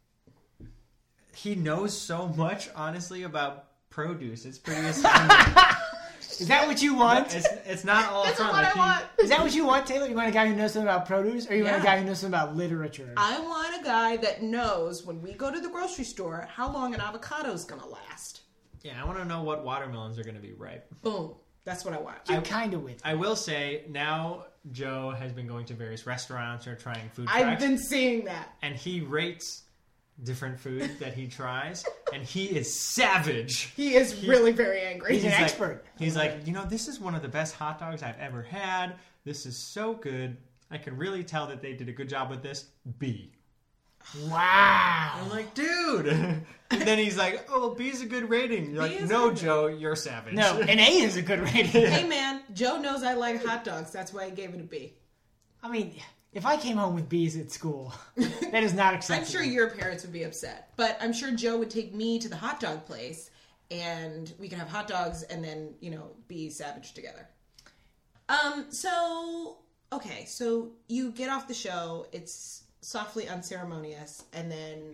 he knows so much, honestly, about produce. It's pretty astounding. Is that what you want? it's, it's not all That's fun. what like I he- want. Is that what you want, Taylor? You want a guy who knows something about produce, or you want a Yeah. guy who knows something about literature? I want a guy that knows when we go to the grocery store how long an avocado's gonna last. Yeah, I want to know what watermelons are going to be ripe. Boom. That's what I want. You're kind of with. I will say, now Joe has been going to various restaurants or trying food I've trucks, been seeing that. and he rates different food that he tries, and he is savage. He is really very angry. He's an like- expert. He's like, you know, this is one of the best hot dogs I've ever had. This is so good. I can really tell that they did a good job with this. B. Wow. I'm like, dude. And then he's like, oh, well, B's a good rating. You're B like, is no, good. Joe, you're savage. No, an A is a good rating. Hey man, Joe knows I like hot dogs. That's why I gave it a B. I mean, if I came home with B's at school, that is not acceptable. I'm sure your parents would be upset, but I'm sure Joe would take me to the hot dog place, and we could have hot dogs and then you know be savage together. Um. So okay, so you get off the show, it's softly unceremonious, and then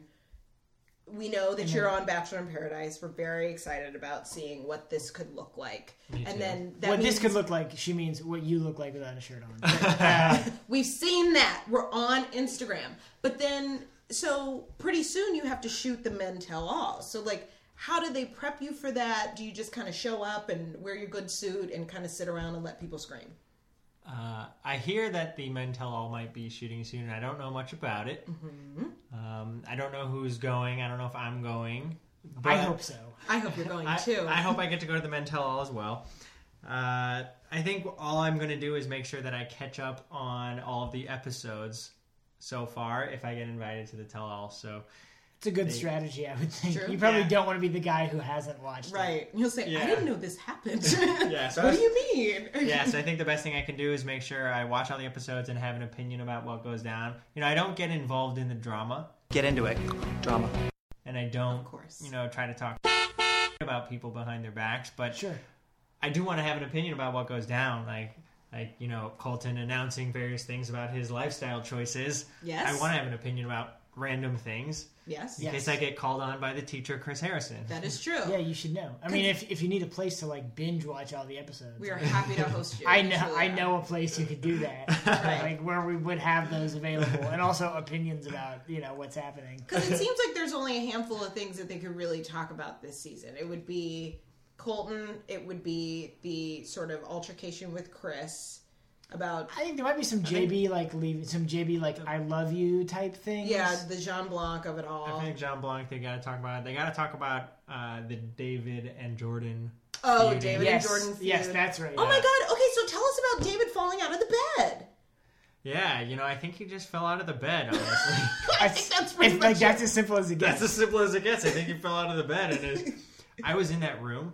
we know that you're on Bachelor in Paradise. We're very excited about seeing what this could look like. Me And too. then that what means this could look like, she means what you look like without a shirt on. Uh, we've seen that. We're on Instagram. But then, so pretty soon you have to shoot the Men Tell All. So, like, how do they prep you for that? Do you just kind of show up and wear your good suit and kind of sit around and let people scream? Uh, I hear that the Men Tell All might be shooting soon. I don't know much about it. Mm-hmm. Um, I don't know who's going. I don't know if I'm going. I but hope so. I hope you're going I, too. I hope I get to go to the Men Tell All as well. Uh, I think all I'm going to do is make sure that I catch up on all of the episodes so far if I get invited to the Tell All. So It's a good They- strategy, I would think. True. You probably Yeah. don't want to be the guy who hasn't watched it. Right. You'll say, Yeah. I didn't know this happened. Yeah, so I what was- do you mean? yeah, so I think the best thing I can do is make sure I watch all the episodes and have an opinion about what goes down. You know, I don't get involved in the drama, Get into it. Drama. and I don't, Of course. you know, try to talk about people behind their backs. But Sure. I do want to have an opinion about what goes down, like, like you know, Colton announcing various things about his lifestyle choices. Yes. I want to have an opinion about random things Yes. in Yes. case I get called on by the teacher, Chris Harrison. That is true. Yeah, you should know. I mean, if if you need a place to like binge watch all the episodes, We are happy to host you. I know Julia. I know a place you could do that, Right. like where we would have those available, and also opinions about you know what's happening. Because it seems like there's only a handful of things that they could really talk about this season. It would be Colton. It would be the sort of altercation with Chris about, I think there might be some J B like leaving some J B like I love you type things. yeah, the Jean Blanc of it all. I think John Blanc, they got to talk about it. They got to talk about uh, the David and Jordan. Oh, feuding. David yes, and Jordan feud. yes, that's right. Oh my God. Okay, so tell us about David falling out of the bed. Yeah, you know, I think he just fell out of the bed, honestly. I think that's pretty It's much like that's as simple as it gets. That's as simple as it gets. I think he fell out of the bed. And it, I was in that room,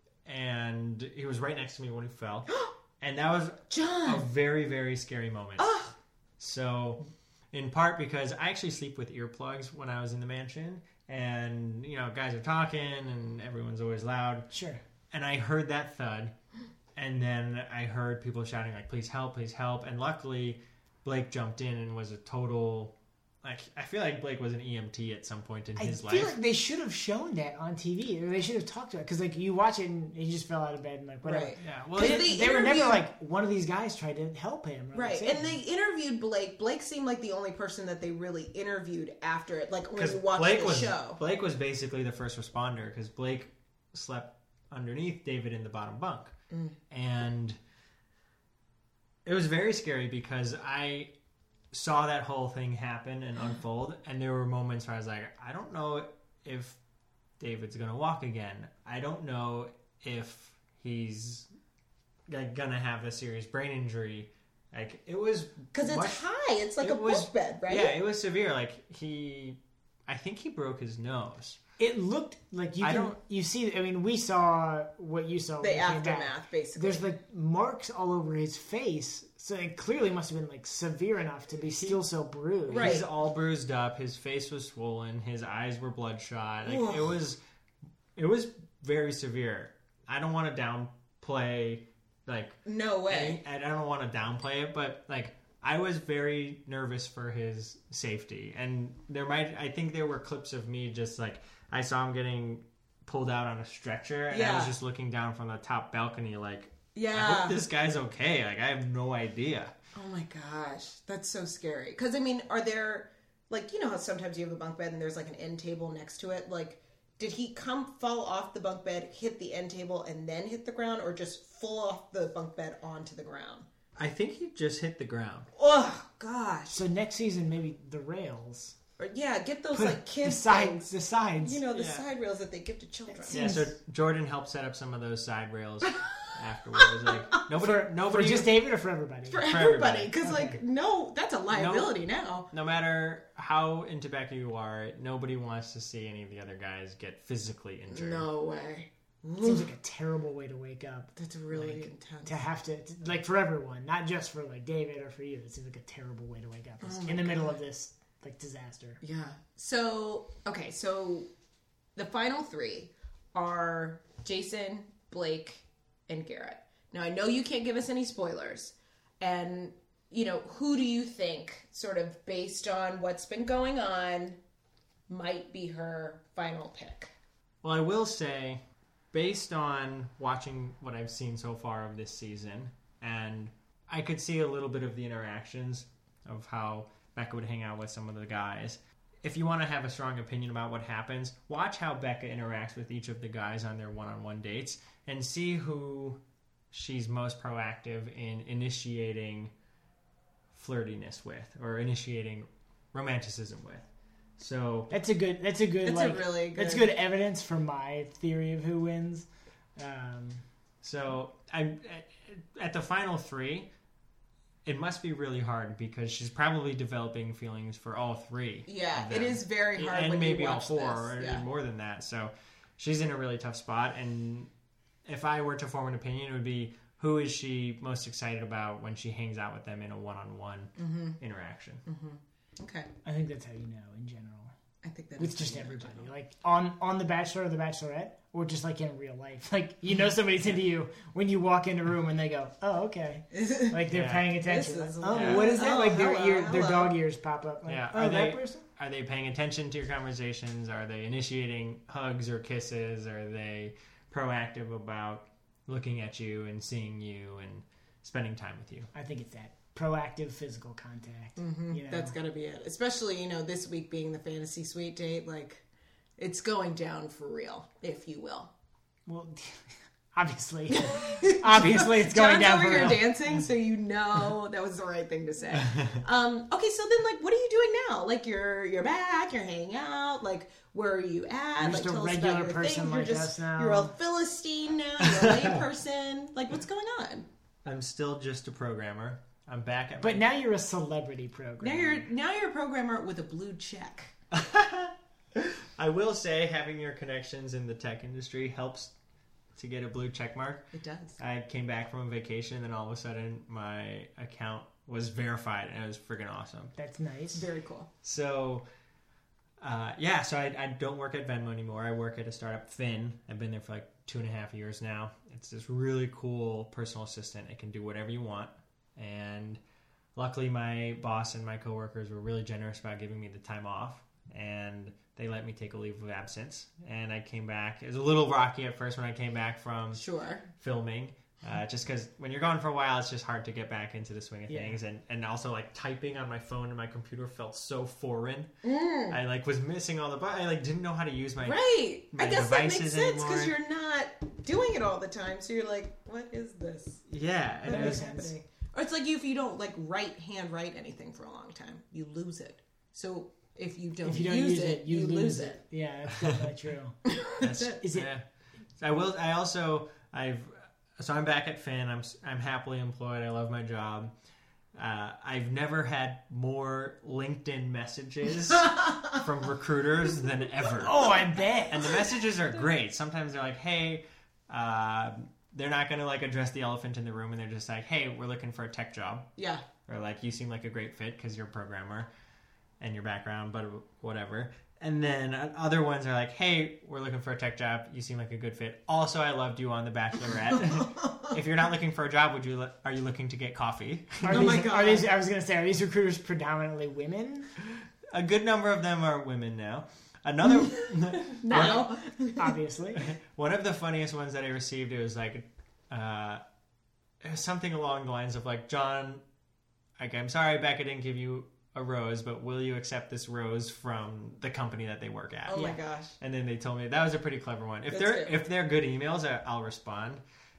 and he was right next to me when he fell. And that was a John. very, very scary moment. Oh, So, in part because I actually sleep with earplugs when I was in the mansion. And, you know, guys are talking, and everyone's always loud. Sure. And I heard that thud. And then I heard people shouting, like, please help, please help. And luckily, Blake jumped in and was a total... Like, I feel like Blake was an E M T at some point in I his feel life. like they should have shown that on T V, or they should have talked about it because like you watch it and he just fell out of bed and like whatever. right. Yeah, well, Because it- they They were never interviewed- like one of these guys tried to help him. or, like, Right, save and him. they interviewed Blake. Blake seemed like the only person that they really interviewed after it, like when because you watched Blake the was show. Blake was basically the first responder because Blake slept underneath David in the bottom bunk, Mm. and it was very scary because I saw that whole thing happen and unfold, and there were moments where I was like, I don't know if David's gonna walk again. I don't know if he's like gonna have a serious brain injury. Like it was Because it's much- high. It's like it a was- bunk bed, right? Yeah, it was severe. Like he, I think he broke his nose. It looked like you I can don't- you see. I mean, we saw what you saw. when The we came back. aftermath, basically. There's like marks all over his face, so it clearly must have been like severe enough to be still so bruised. Right. He's all bruised up. His face was swollen. His eyes were bloodshot. Like Ugh. it was, it was very severe. I don't want to downplay, like, no way. any, I don't want to downplay it, but like I was very nervous for his safety, and there might, I think there were clips of me just like I saw him getting pulled out on a stretcher, and I was Yeah. just looking down from the top balcony, like, I Yeah. hope this guy's okay. Like I have no idea. Oh my gosh, that's so scary. Because I mean, are there like you know how sometimes you have a bunk bed and there's like an end table next to it? Like, did he come fall off the bunk bed, hit the end table, and then hit the ground, or just fall off the bunk bed onto the ground? I think he just hit the ground. Oh gosh. So next season, maybe the rails, Or, yeah, get those Put like the kids sides, things. the sides. You know, the Yeah. side rails that they give to children. Yeah, so Jordan helped set up some of those side rails afterwards. Like nobody, for, nobody, for just David or for everybody? For for everybody, everybody. because Okay. like no, that's a liability now. no matter how into Becky you are, nobody wants to see any of the other guys get physically injured. No way. Seems like a terrible way to wake up. That's really Like, intense. To have to, to- like for everyone, not just for like David or for you. It seems like a terrible way to wake up Oh in the middle of this like disaster. Yeah. So, okay, so the final three are Jason, Blake, and Garrett. Now, I know you can't give us any spoilers, and you know, who do you think, sort of based on what's been going on, might be her final pick? Well, I will say, based on watching what I've seen so far of this season, and I could see a little bit of the interactions of how Becca would hang out with some of the guys. If you want to have a strong opinion about what happens, watch how Becca interacts with each of the guys on their one-on-one dates and see who she's most proactive in initiating flirtiness with or initiating romanticism with. So That's a good. That's a good. That's a like, really good- That's good evidence for my theory of who wins. Um, So I, at the final three, it must be really hard because she's probably developing feelings for all three. Yeah, of it them. is very hard and when maybe you all watch four, this. or Yeah. even more than that. So she's in a really tough spot. And if I were to form an opinion, it would be who is she most excited about when she hangs out with them in a one-on-one Mm-hmm. interaction. Okay, I think that's how you know in general. I think that With is just pretty everybody, much like on on The Bachelor or The Bachelorette, or just like in real life. Like you know somebody's into you when you walk in a room and they go, "Oh, okay," it. like they're Yeah. paying attention. This is Like, oh, weird. what is that? Oh, like their hello, ear, their hello. dog ears pop up. Like, Yeah, oh, are that they- person. Are they paying attention to your conversations? Are they initiating hugs or kisses? Are they proactive about looking at you and seeing you and spending time with you? I think it's that proactive physical contact. Mm-hmm. You know? That's gotta be it. Especially, you know, this week being the fantasy suite date, like it's going down for real, if you will. Well, obviously, obviously, it's going John's down over for here real. dancing, so you know that was the right thing to say. Um, okay, so then, like, what are you doing now? Like, you're you're back, you're hanging out. Like, where are you at? You're like, just a tell us regular about your person thing. like you're just us now. you're a Philistine now. You're a lay person. Like, what's going on? I'm still just a programmer. I'm back at But my... now you're a celebrity program. Now you're now you're a programmer with a blue check. I will say having your connections in the tech industry helps to get a blue check mark. It does. I came back from a vacation and all of a sudden my account was verified and it was freaking awesome. That's nice. Very cool. So, uh, yeah, so I, I don't work at Venmo anymore. I work at a startup, Fin. I've been there for like two and a half years now. It's this really cool personal assistant. It can do whatever you want. And luckily my boss and my coworkers were really generous about giving me the time off. And they let me take a leave of absence. And I came back. It was a little rocky at first when I came back from Sure. filming. Uh, just because when you're gone for a while, it's just hard to get back into the swing of Yeah. things, and and also like typing on my phone and my computer felt so foreign. Mm. I like was missing all the buttons. I like didn't know how to use my. Right. my I guess that makes devices sense because anymore. you're not doing it all the time. So you're like, what is this? Yeah, and What it is was, sense. happening? Or it's like you, if you don't like write, hand write anything for a long time, you lose it. So if you don't, If you don't use, use it, it, you, you lose it. Yeah, that's definitely true. that's, Is it- yeah. I will. I also I've so I'm back at Fin. I'm I'm happily employed. I love my job. Uh, I've never had more LinkedIn messages from recruiters than ever. Oh, I bet. And the messages are great. Sometimes they're like, hey, uh, they're not going to like address the elephant in the room, and they're just like, hey, we're looking for a tech job. Yeah. Or like, you seem like a great fit because you're a programmer and your background, but whatever. And then other ones are like, hey, we're looking for a tech job. You seem like a good fit. Also, I loved you on The Bachelorette. If you're not looking for a job, would you? Lo- are you looking to get coffee? Are Oh these, my Are God. these? I was gonna say, are these recruiters predominantly women? A good number of them are women now. Another No. Obviously. one of the funniest ones that I received, it was like, uh, it was something along the lines of like, John, like, I'm sorry Becca didn't give you a rose, but will you accept this rose from the company that they work at? Oh my Yeah. gosh. And then they told me that was a pretty clever one. If That's they're it. if they're good emails, I, I'll respond,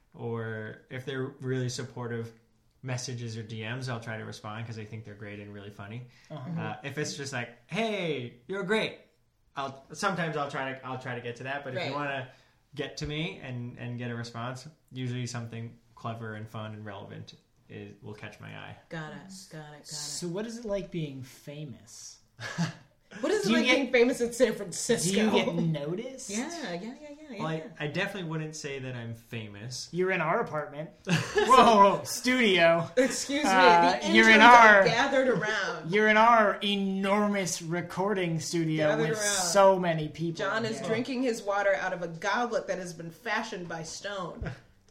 or if they're really supportive messages or D Ms, I'll try to respond because I think they're great and really funny. Uh-huh. Uh, if it's just like, "Hey, you're great," I'll sometimes I'll try to I'll try to get to that. But if Right. you want to get to me and and get a response, usually something clever and fun and relevant is will catch my eye. Got it. Got it. Got it. So, what is it like being famous? What is it do you like get- being famous in San Francisco? Do you get noticed? Yeah, yeah, yeah, yeah, yeah. Well, I, I definitely wouldn't say that I'm famous. You're in our apartment. Whoa, whoa, studio. Excuse me. Uh, the you're in interns are our- gathered around. You're in our enormous recording studio Gathered with around. so many people. John is Yeah. drinking his water out of a goblet that has been fashioned by stone.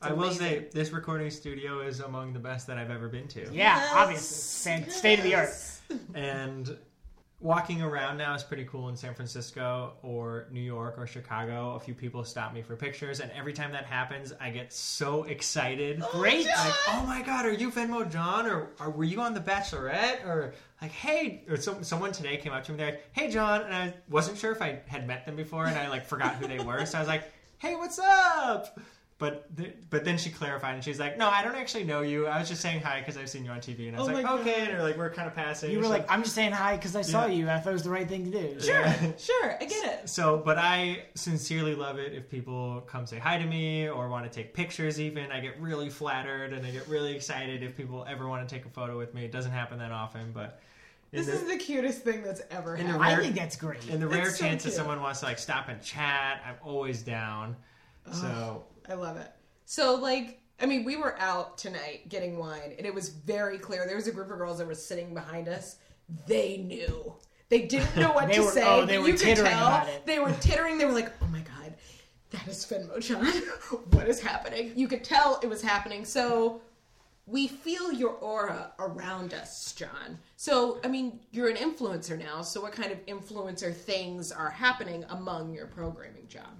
I will amazing. say this recording studio is among the best that I've ever been to. Yeah, Yes. obviously. Fan- State of the art. Yes. And walking around now is pretty cool in San Francisco or New York or Chicago. A few people stop me for pictures, and every time that happens, I get so excited. Great. Like, oh my god, are you Venmo John? Or, or were you on The Bachelorette? Or like, hey, or some, someone today came up to me, they're like, hey John, and I wasn't sure if I had met them before, and I like forgot who they were, so I was like, hey, what's up? But th- but then she clarified, and she's like, no, I don't actually know you. I was just saying hi because I've seen you on T V. And I was Oh like, my okay. God. And they're like, we're kind of passing. You were So- like, I'm just saying hi because I saw Yeah. you and I thought it was the right thing to do. Sure, Yeah. sure, I get it. So, but I sincerely love it if people come say hi to me or want to take pictures even. I get really flattered and I get really excited if people ever want to take a photo with me. It doesn't happen that often, but... in This the- is the cutest thing that's ever In the happened. I rare- think that's great. In the That's rare so chance that cute. someone wants to like stop and chat, I'm always down. So, I love it. So, like, I mean, we were out tonight getting wine, and it was very clear. There was a group of girls that were sitting behind us. They knew. They didn't know what They to were- say. oh, they but were you could tittering tell. about it. They were tittering. They were like, oh my God, that is Venmo John. What is happening? You could tell it was happening. So we feel your aura around us, John. So, I mean, you're an influencer now. So what kind of influencer things are happening among your programming, John?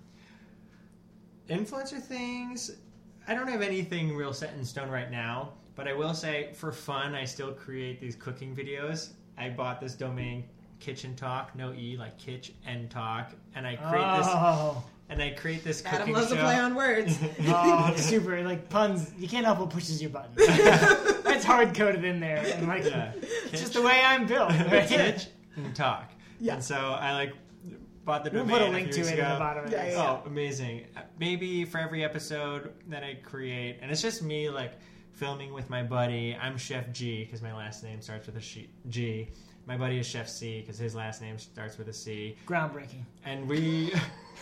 influencer things, I don't have anything real set in stone right now, but I will say for fun, I still create these cooking videos. I bought this domain, Kitchen Talk, no E, like Kitch and Talk, and I create this Oh, and I create this Adam cooking loves show. to play on words. oh, super. Like puns. You can't help what pushes your buttons. That's hard coded in there. And like, Yeah. it's just the way I'm built. Kitch and Talk. Yeah. And so I like bought the We'll domain put a link few to years it in the ago. bottom of Yeah, this. yeah. Oh, amazing. Maybe for every episode that I create, and it's just me like filming with my buddy. I'm Chef G because my last name starts with a she- G. My buddy is Chef C because his last name starts with a C. Groundbreaking. And we...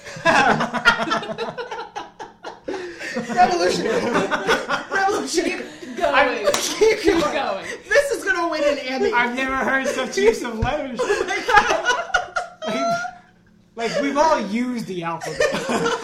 Revolutionary. Revolutionary. Going. Keep Keep going. going. This is going to win an Emmy. I've never heard such use of letters. Oh my God. Like, like we've all used the alphabet,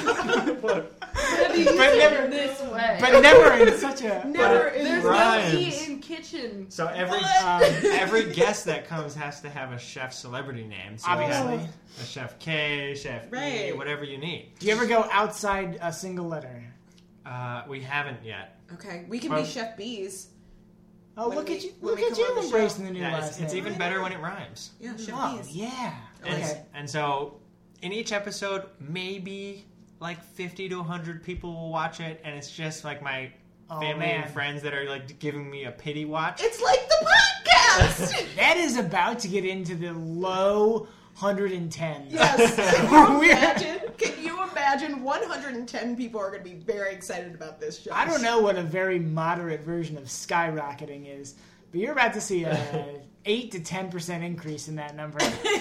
Have you used But it never- this way? but never in such a. Never it in There's rhymes. no E in kitchen. So every Um, every guest that comes has to have a chef celebrity name. So we Obviously. have a Chef K, Chef E, Right. whatever you need. Do you ever go outside a single letter? Uh, we haven't yet. Okay, we can Well- be Chef Bees. Oh, When look we- at you! when Look we at come on you the show. embracing the new Yeah, last it's, it's name. even better when it rhymes. Yeah, Chef Oh, Bees. yeah. And, Okay. and so in each episode, maybe like fifty to one hundred people will watch it, and it's just like my Oh, family man. and friends that are like giving me a pity watch. It's like the podcast. That is about to get into the low one hundred tens. Yes. Can you We're- imagine? Can you imagine? one hundred ten people are going to be very excited about this show. I don't know what a very moderate version of skyrocketing is, but you're about to see a eight to ten percent increase in that number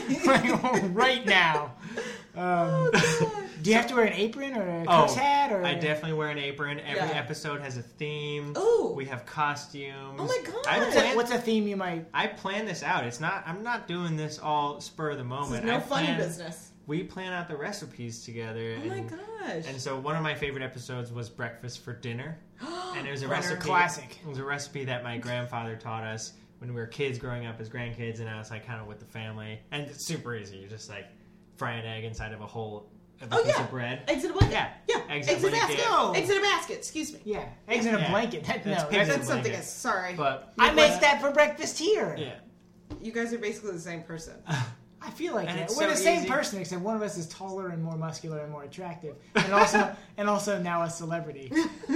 like, right now. Um, do you have to wear an apron or a Oh, cook's hat? Or I definitely wear an apron. Every Yeah. episode has a theme. Ooh. We have costumes. Oh my God. I What's What's a, plan, what's a theme you might? I plan this out. It's not. I'm not doing this all spur of the This moment. is no I funny plan, business. We plan out the recipes together. Oh my and, gosh. And so one of my favorite episodes was breakfast for dinner, and it was a Winner. recipe. Classic. It was a recipe that my grandfather taught us when we were kids, growing up as grandkids, and I was like kind of with the family. And it's super easy. You just like fry an egg inside of a whole of a Oh, piece yeah. of bread. Eggs in a blanket. Yeah. Yeah. Eggs Eggs, in in a a blanket. basket. Oh. Eggs in a basket. Excuse me. Yeah, eggs in a Yeah. blanket. That, That's no, pigs in that's, a That's something blanket. else. Sorry. But I make But- that for breakfast here. yeah. You guys are basically the same person. I feel like And it. it's We're so the same easy. person, except one of us is taller and more muscular and more attractive, and also and also now a celebrity.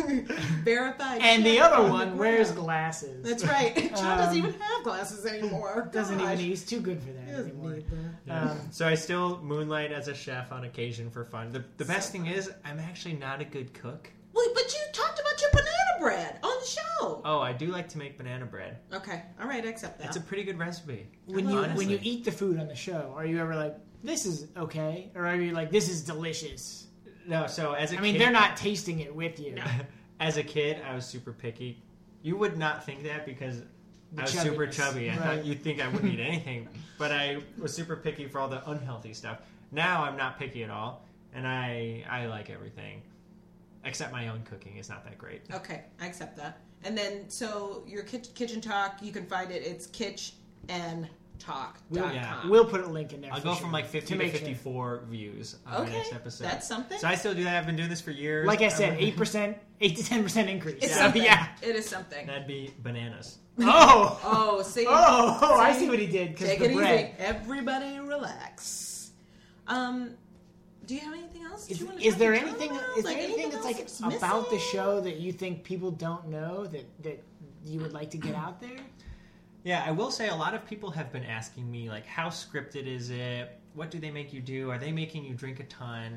Verified. And the chef other on one the wears ground. glasses. That's right. John Um, doesn't even have glasses anymore. Doesn't Gosh. even need. He's too good for that He doesn't anymore. need that. Yeah. Um, So I still moonlight as a chef on occasion for fun. The, the best So thing fun. is, I'm actually not a good cook. Wait, but you talked about your banana bread on the show. Oh, I do like to make banana bread. Okay. All right. I accept that. It's a pretty good recipe. when you honestly. when you eat the food on the show, are you ever like, this is okay, or are you like, this is delicious? No, so as a I mean, kid, they're not tasting it with you. as a kid, I was super picky. You would not think that because The I was super chubbiness. chubby. I Right. thought you'd think I wouldn't eat anything, but I was super picky for all the unhealthy stuff. Now I'm not picky at all, and I I like everything. except my own cooking is not that great. Okay, I accept that. And then, so your kitchen, kitchen talk, you can find it. It's kitch and talk dot com. Yeah. We'll put a link in there. I'll for go sure, from like fifty to, make sure. fifty-four views on Okay, the next episode. that's something. So I still do that. I've been doing this for years. Like I said, I'm- eight percent, eight to ten percent increase. It's So, something. yeah. It is something. That'd be bananas. Oh. Oh, see. Oh, oh, I See? see what he did. Because Take the it bread. easy. Everybody relax. Um, do you have anything else? Is, you want to is talk there to John anything? about? Is Like, there anything anything that's like else that's about the missing? show that you think people don't know that that you would like to get out there? Yeah, I will say a lot of people have been asking me, like, how scripted is it? What do they make you do? Are they making you drink a ton?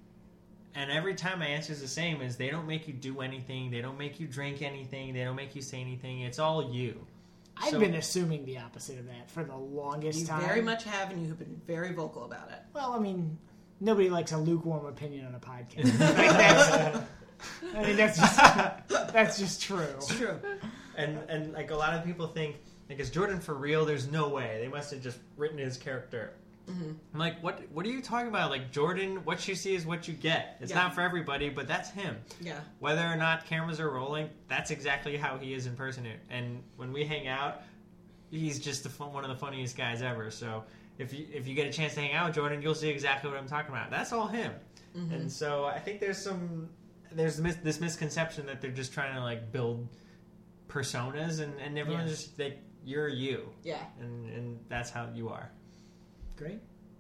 And every time my answer is the same, is they don't make you do anything. They don't make you drink anything. They don't make you say anything. It's all you. I've So- been assuming the opposite of that for the longest You time. very much have, and you have been very vocal about it. Well, I mean, nobody likes a lukewarm opinion on a podcast. Like, that's, I mean, that's just that's just true. It's true. And, and like, a lot of people think, like, is Jordan for real? There's no way. They must have just written his character. Mm-hmm. I'm like, what What are you talking about? Like, Jordan, what you see is what you get. It's Yeah. not for everybody, but that's him. Yeah. Whether or not cameras are rolling, that's exactly how he is in person. And when we hang out, he's just the fun, one of the funniest guys ever. So if you if you get a chance to hang out with Jordan, you'll see exactly what I'm talking about. That's all him. Mm-hmm. And so I think there's some there's mis- this misconception that they're just trying to like build personas, and, and everyone's Yeah. just like, you're you, Yeah. and and that's how you are. Great.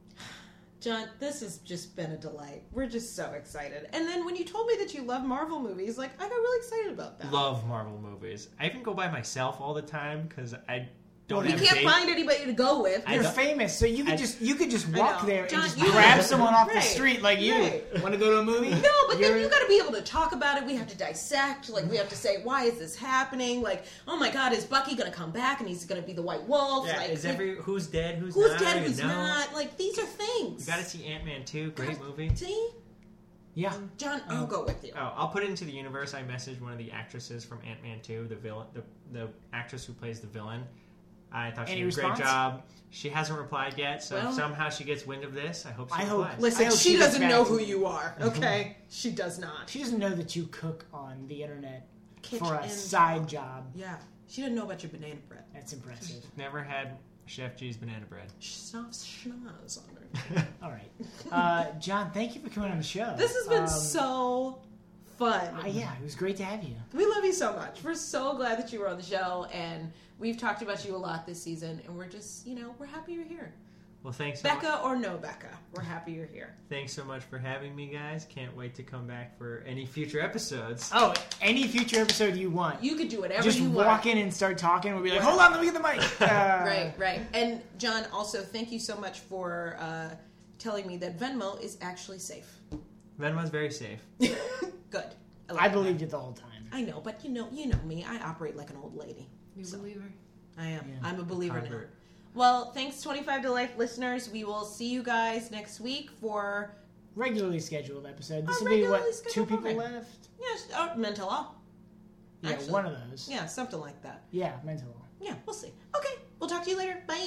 John, this has just been a delight. We're just so excited. And then when you told me that you love Marvel movies, like, I got really excited about that. Love Marvel movies. I even go by myself all the time because I don't Well, You have can't dates. find anybody to go with. I You're don't- famous, so you could I- just you could just I walk know. there John, and just you- grab someone off the Right. street like you. Right. Want to go to a movie? No, but then You're- you got to be able to talk about it. We have to dissect. Like, we have to say, why is this happening? Like, oh my God, is Bucky going to come back and he's going to be the White Wolf? Yeah, like, is every who's dead, who's, who's not? dead, I don't who's know. not? Like, these are things. You got to see Ant-Man two. Great God, movie. See? Yeah. John, I'll go with you. Oh, I'll put it into the universe. I messaged one of the actresses from Ant-Man two, the villain, the the actress who plays the villain. I thought she Any did a great response? job. She hasn't replied yet, so Well- if somehow she gets wind of this, I hope she I hope- replies. Listen, I hope she, she gets doesn't back know to who me. you are, okay? She does not. She doesn't know that you cook on the internet Kitchen for a and- side job. Yeah. She didn't know about your banana bread. That's impressive. Never had Chef G's banana bread. Schnoz, schnoz on her. All right, uh, John, thank you for coming on the show. This has been Um, so fun. uh, yeah, it was great to have you. We love you so much. We're so glad that you were on the show, and we've talked about you a lot this season, and we're just, you know, we're happy you're here. Well, thanks so much. Becca or no Becca, we're happy you're here. Thanks so much for having me, guys. Can't wait to come back for any future episodes. Oh, any future episode you want. You could do whatever Just you walk want. in and start talking. We'll be like, Right. hold on, let me get the mic. Uh, Right, right. And John, also, thank you so much for uh, telling me that Venmo is actually safe. Venmo's very safe. Good. like I that. believed it the whole time. I know, but you know, you know me. I operate like an old lady. You So- believer. I am. Yeah. I'm a believer now. Convert. Well, thanks, twenty-five to Life listeners. We will see you guys next week for Regularly scheduled episode. This Oh, will be what, regularly two scheduled people program. left? yes, oh, mental law. Yeah, Actually. one of those. Yeah, something like that. Yeah, mental. Yeah, we'll see. Okay, we'll talk to you later. Bye.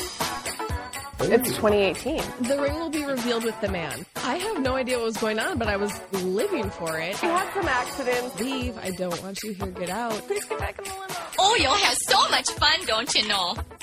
It's twenty eighteen. The ring will be revealed with the man. I have no idea what was going on, but I was living for it. We had some accidents. Leave. I don't want you here. Get out. Please get back in the limo. Oh, you'll have so much fun, don't you know?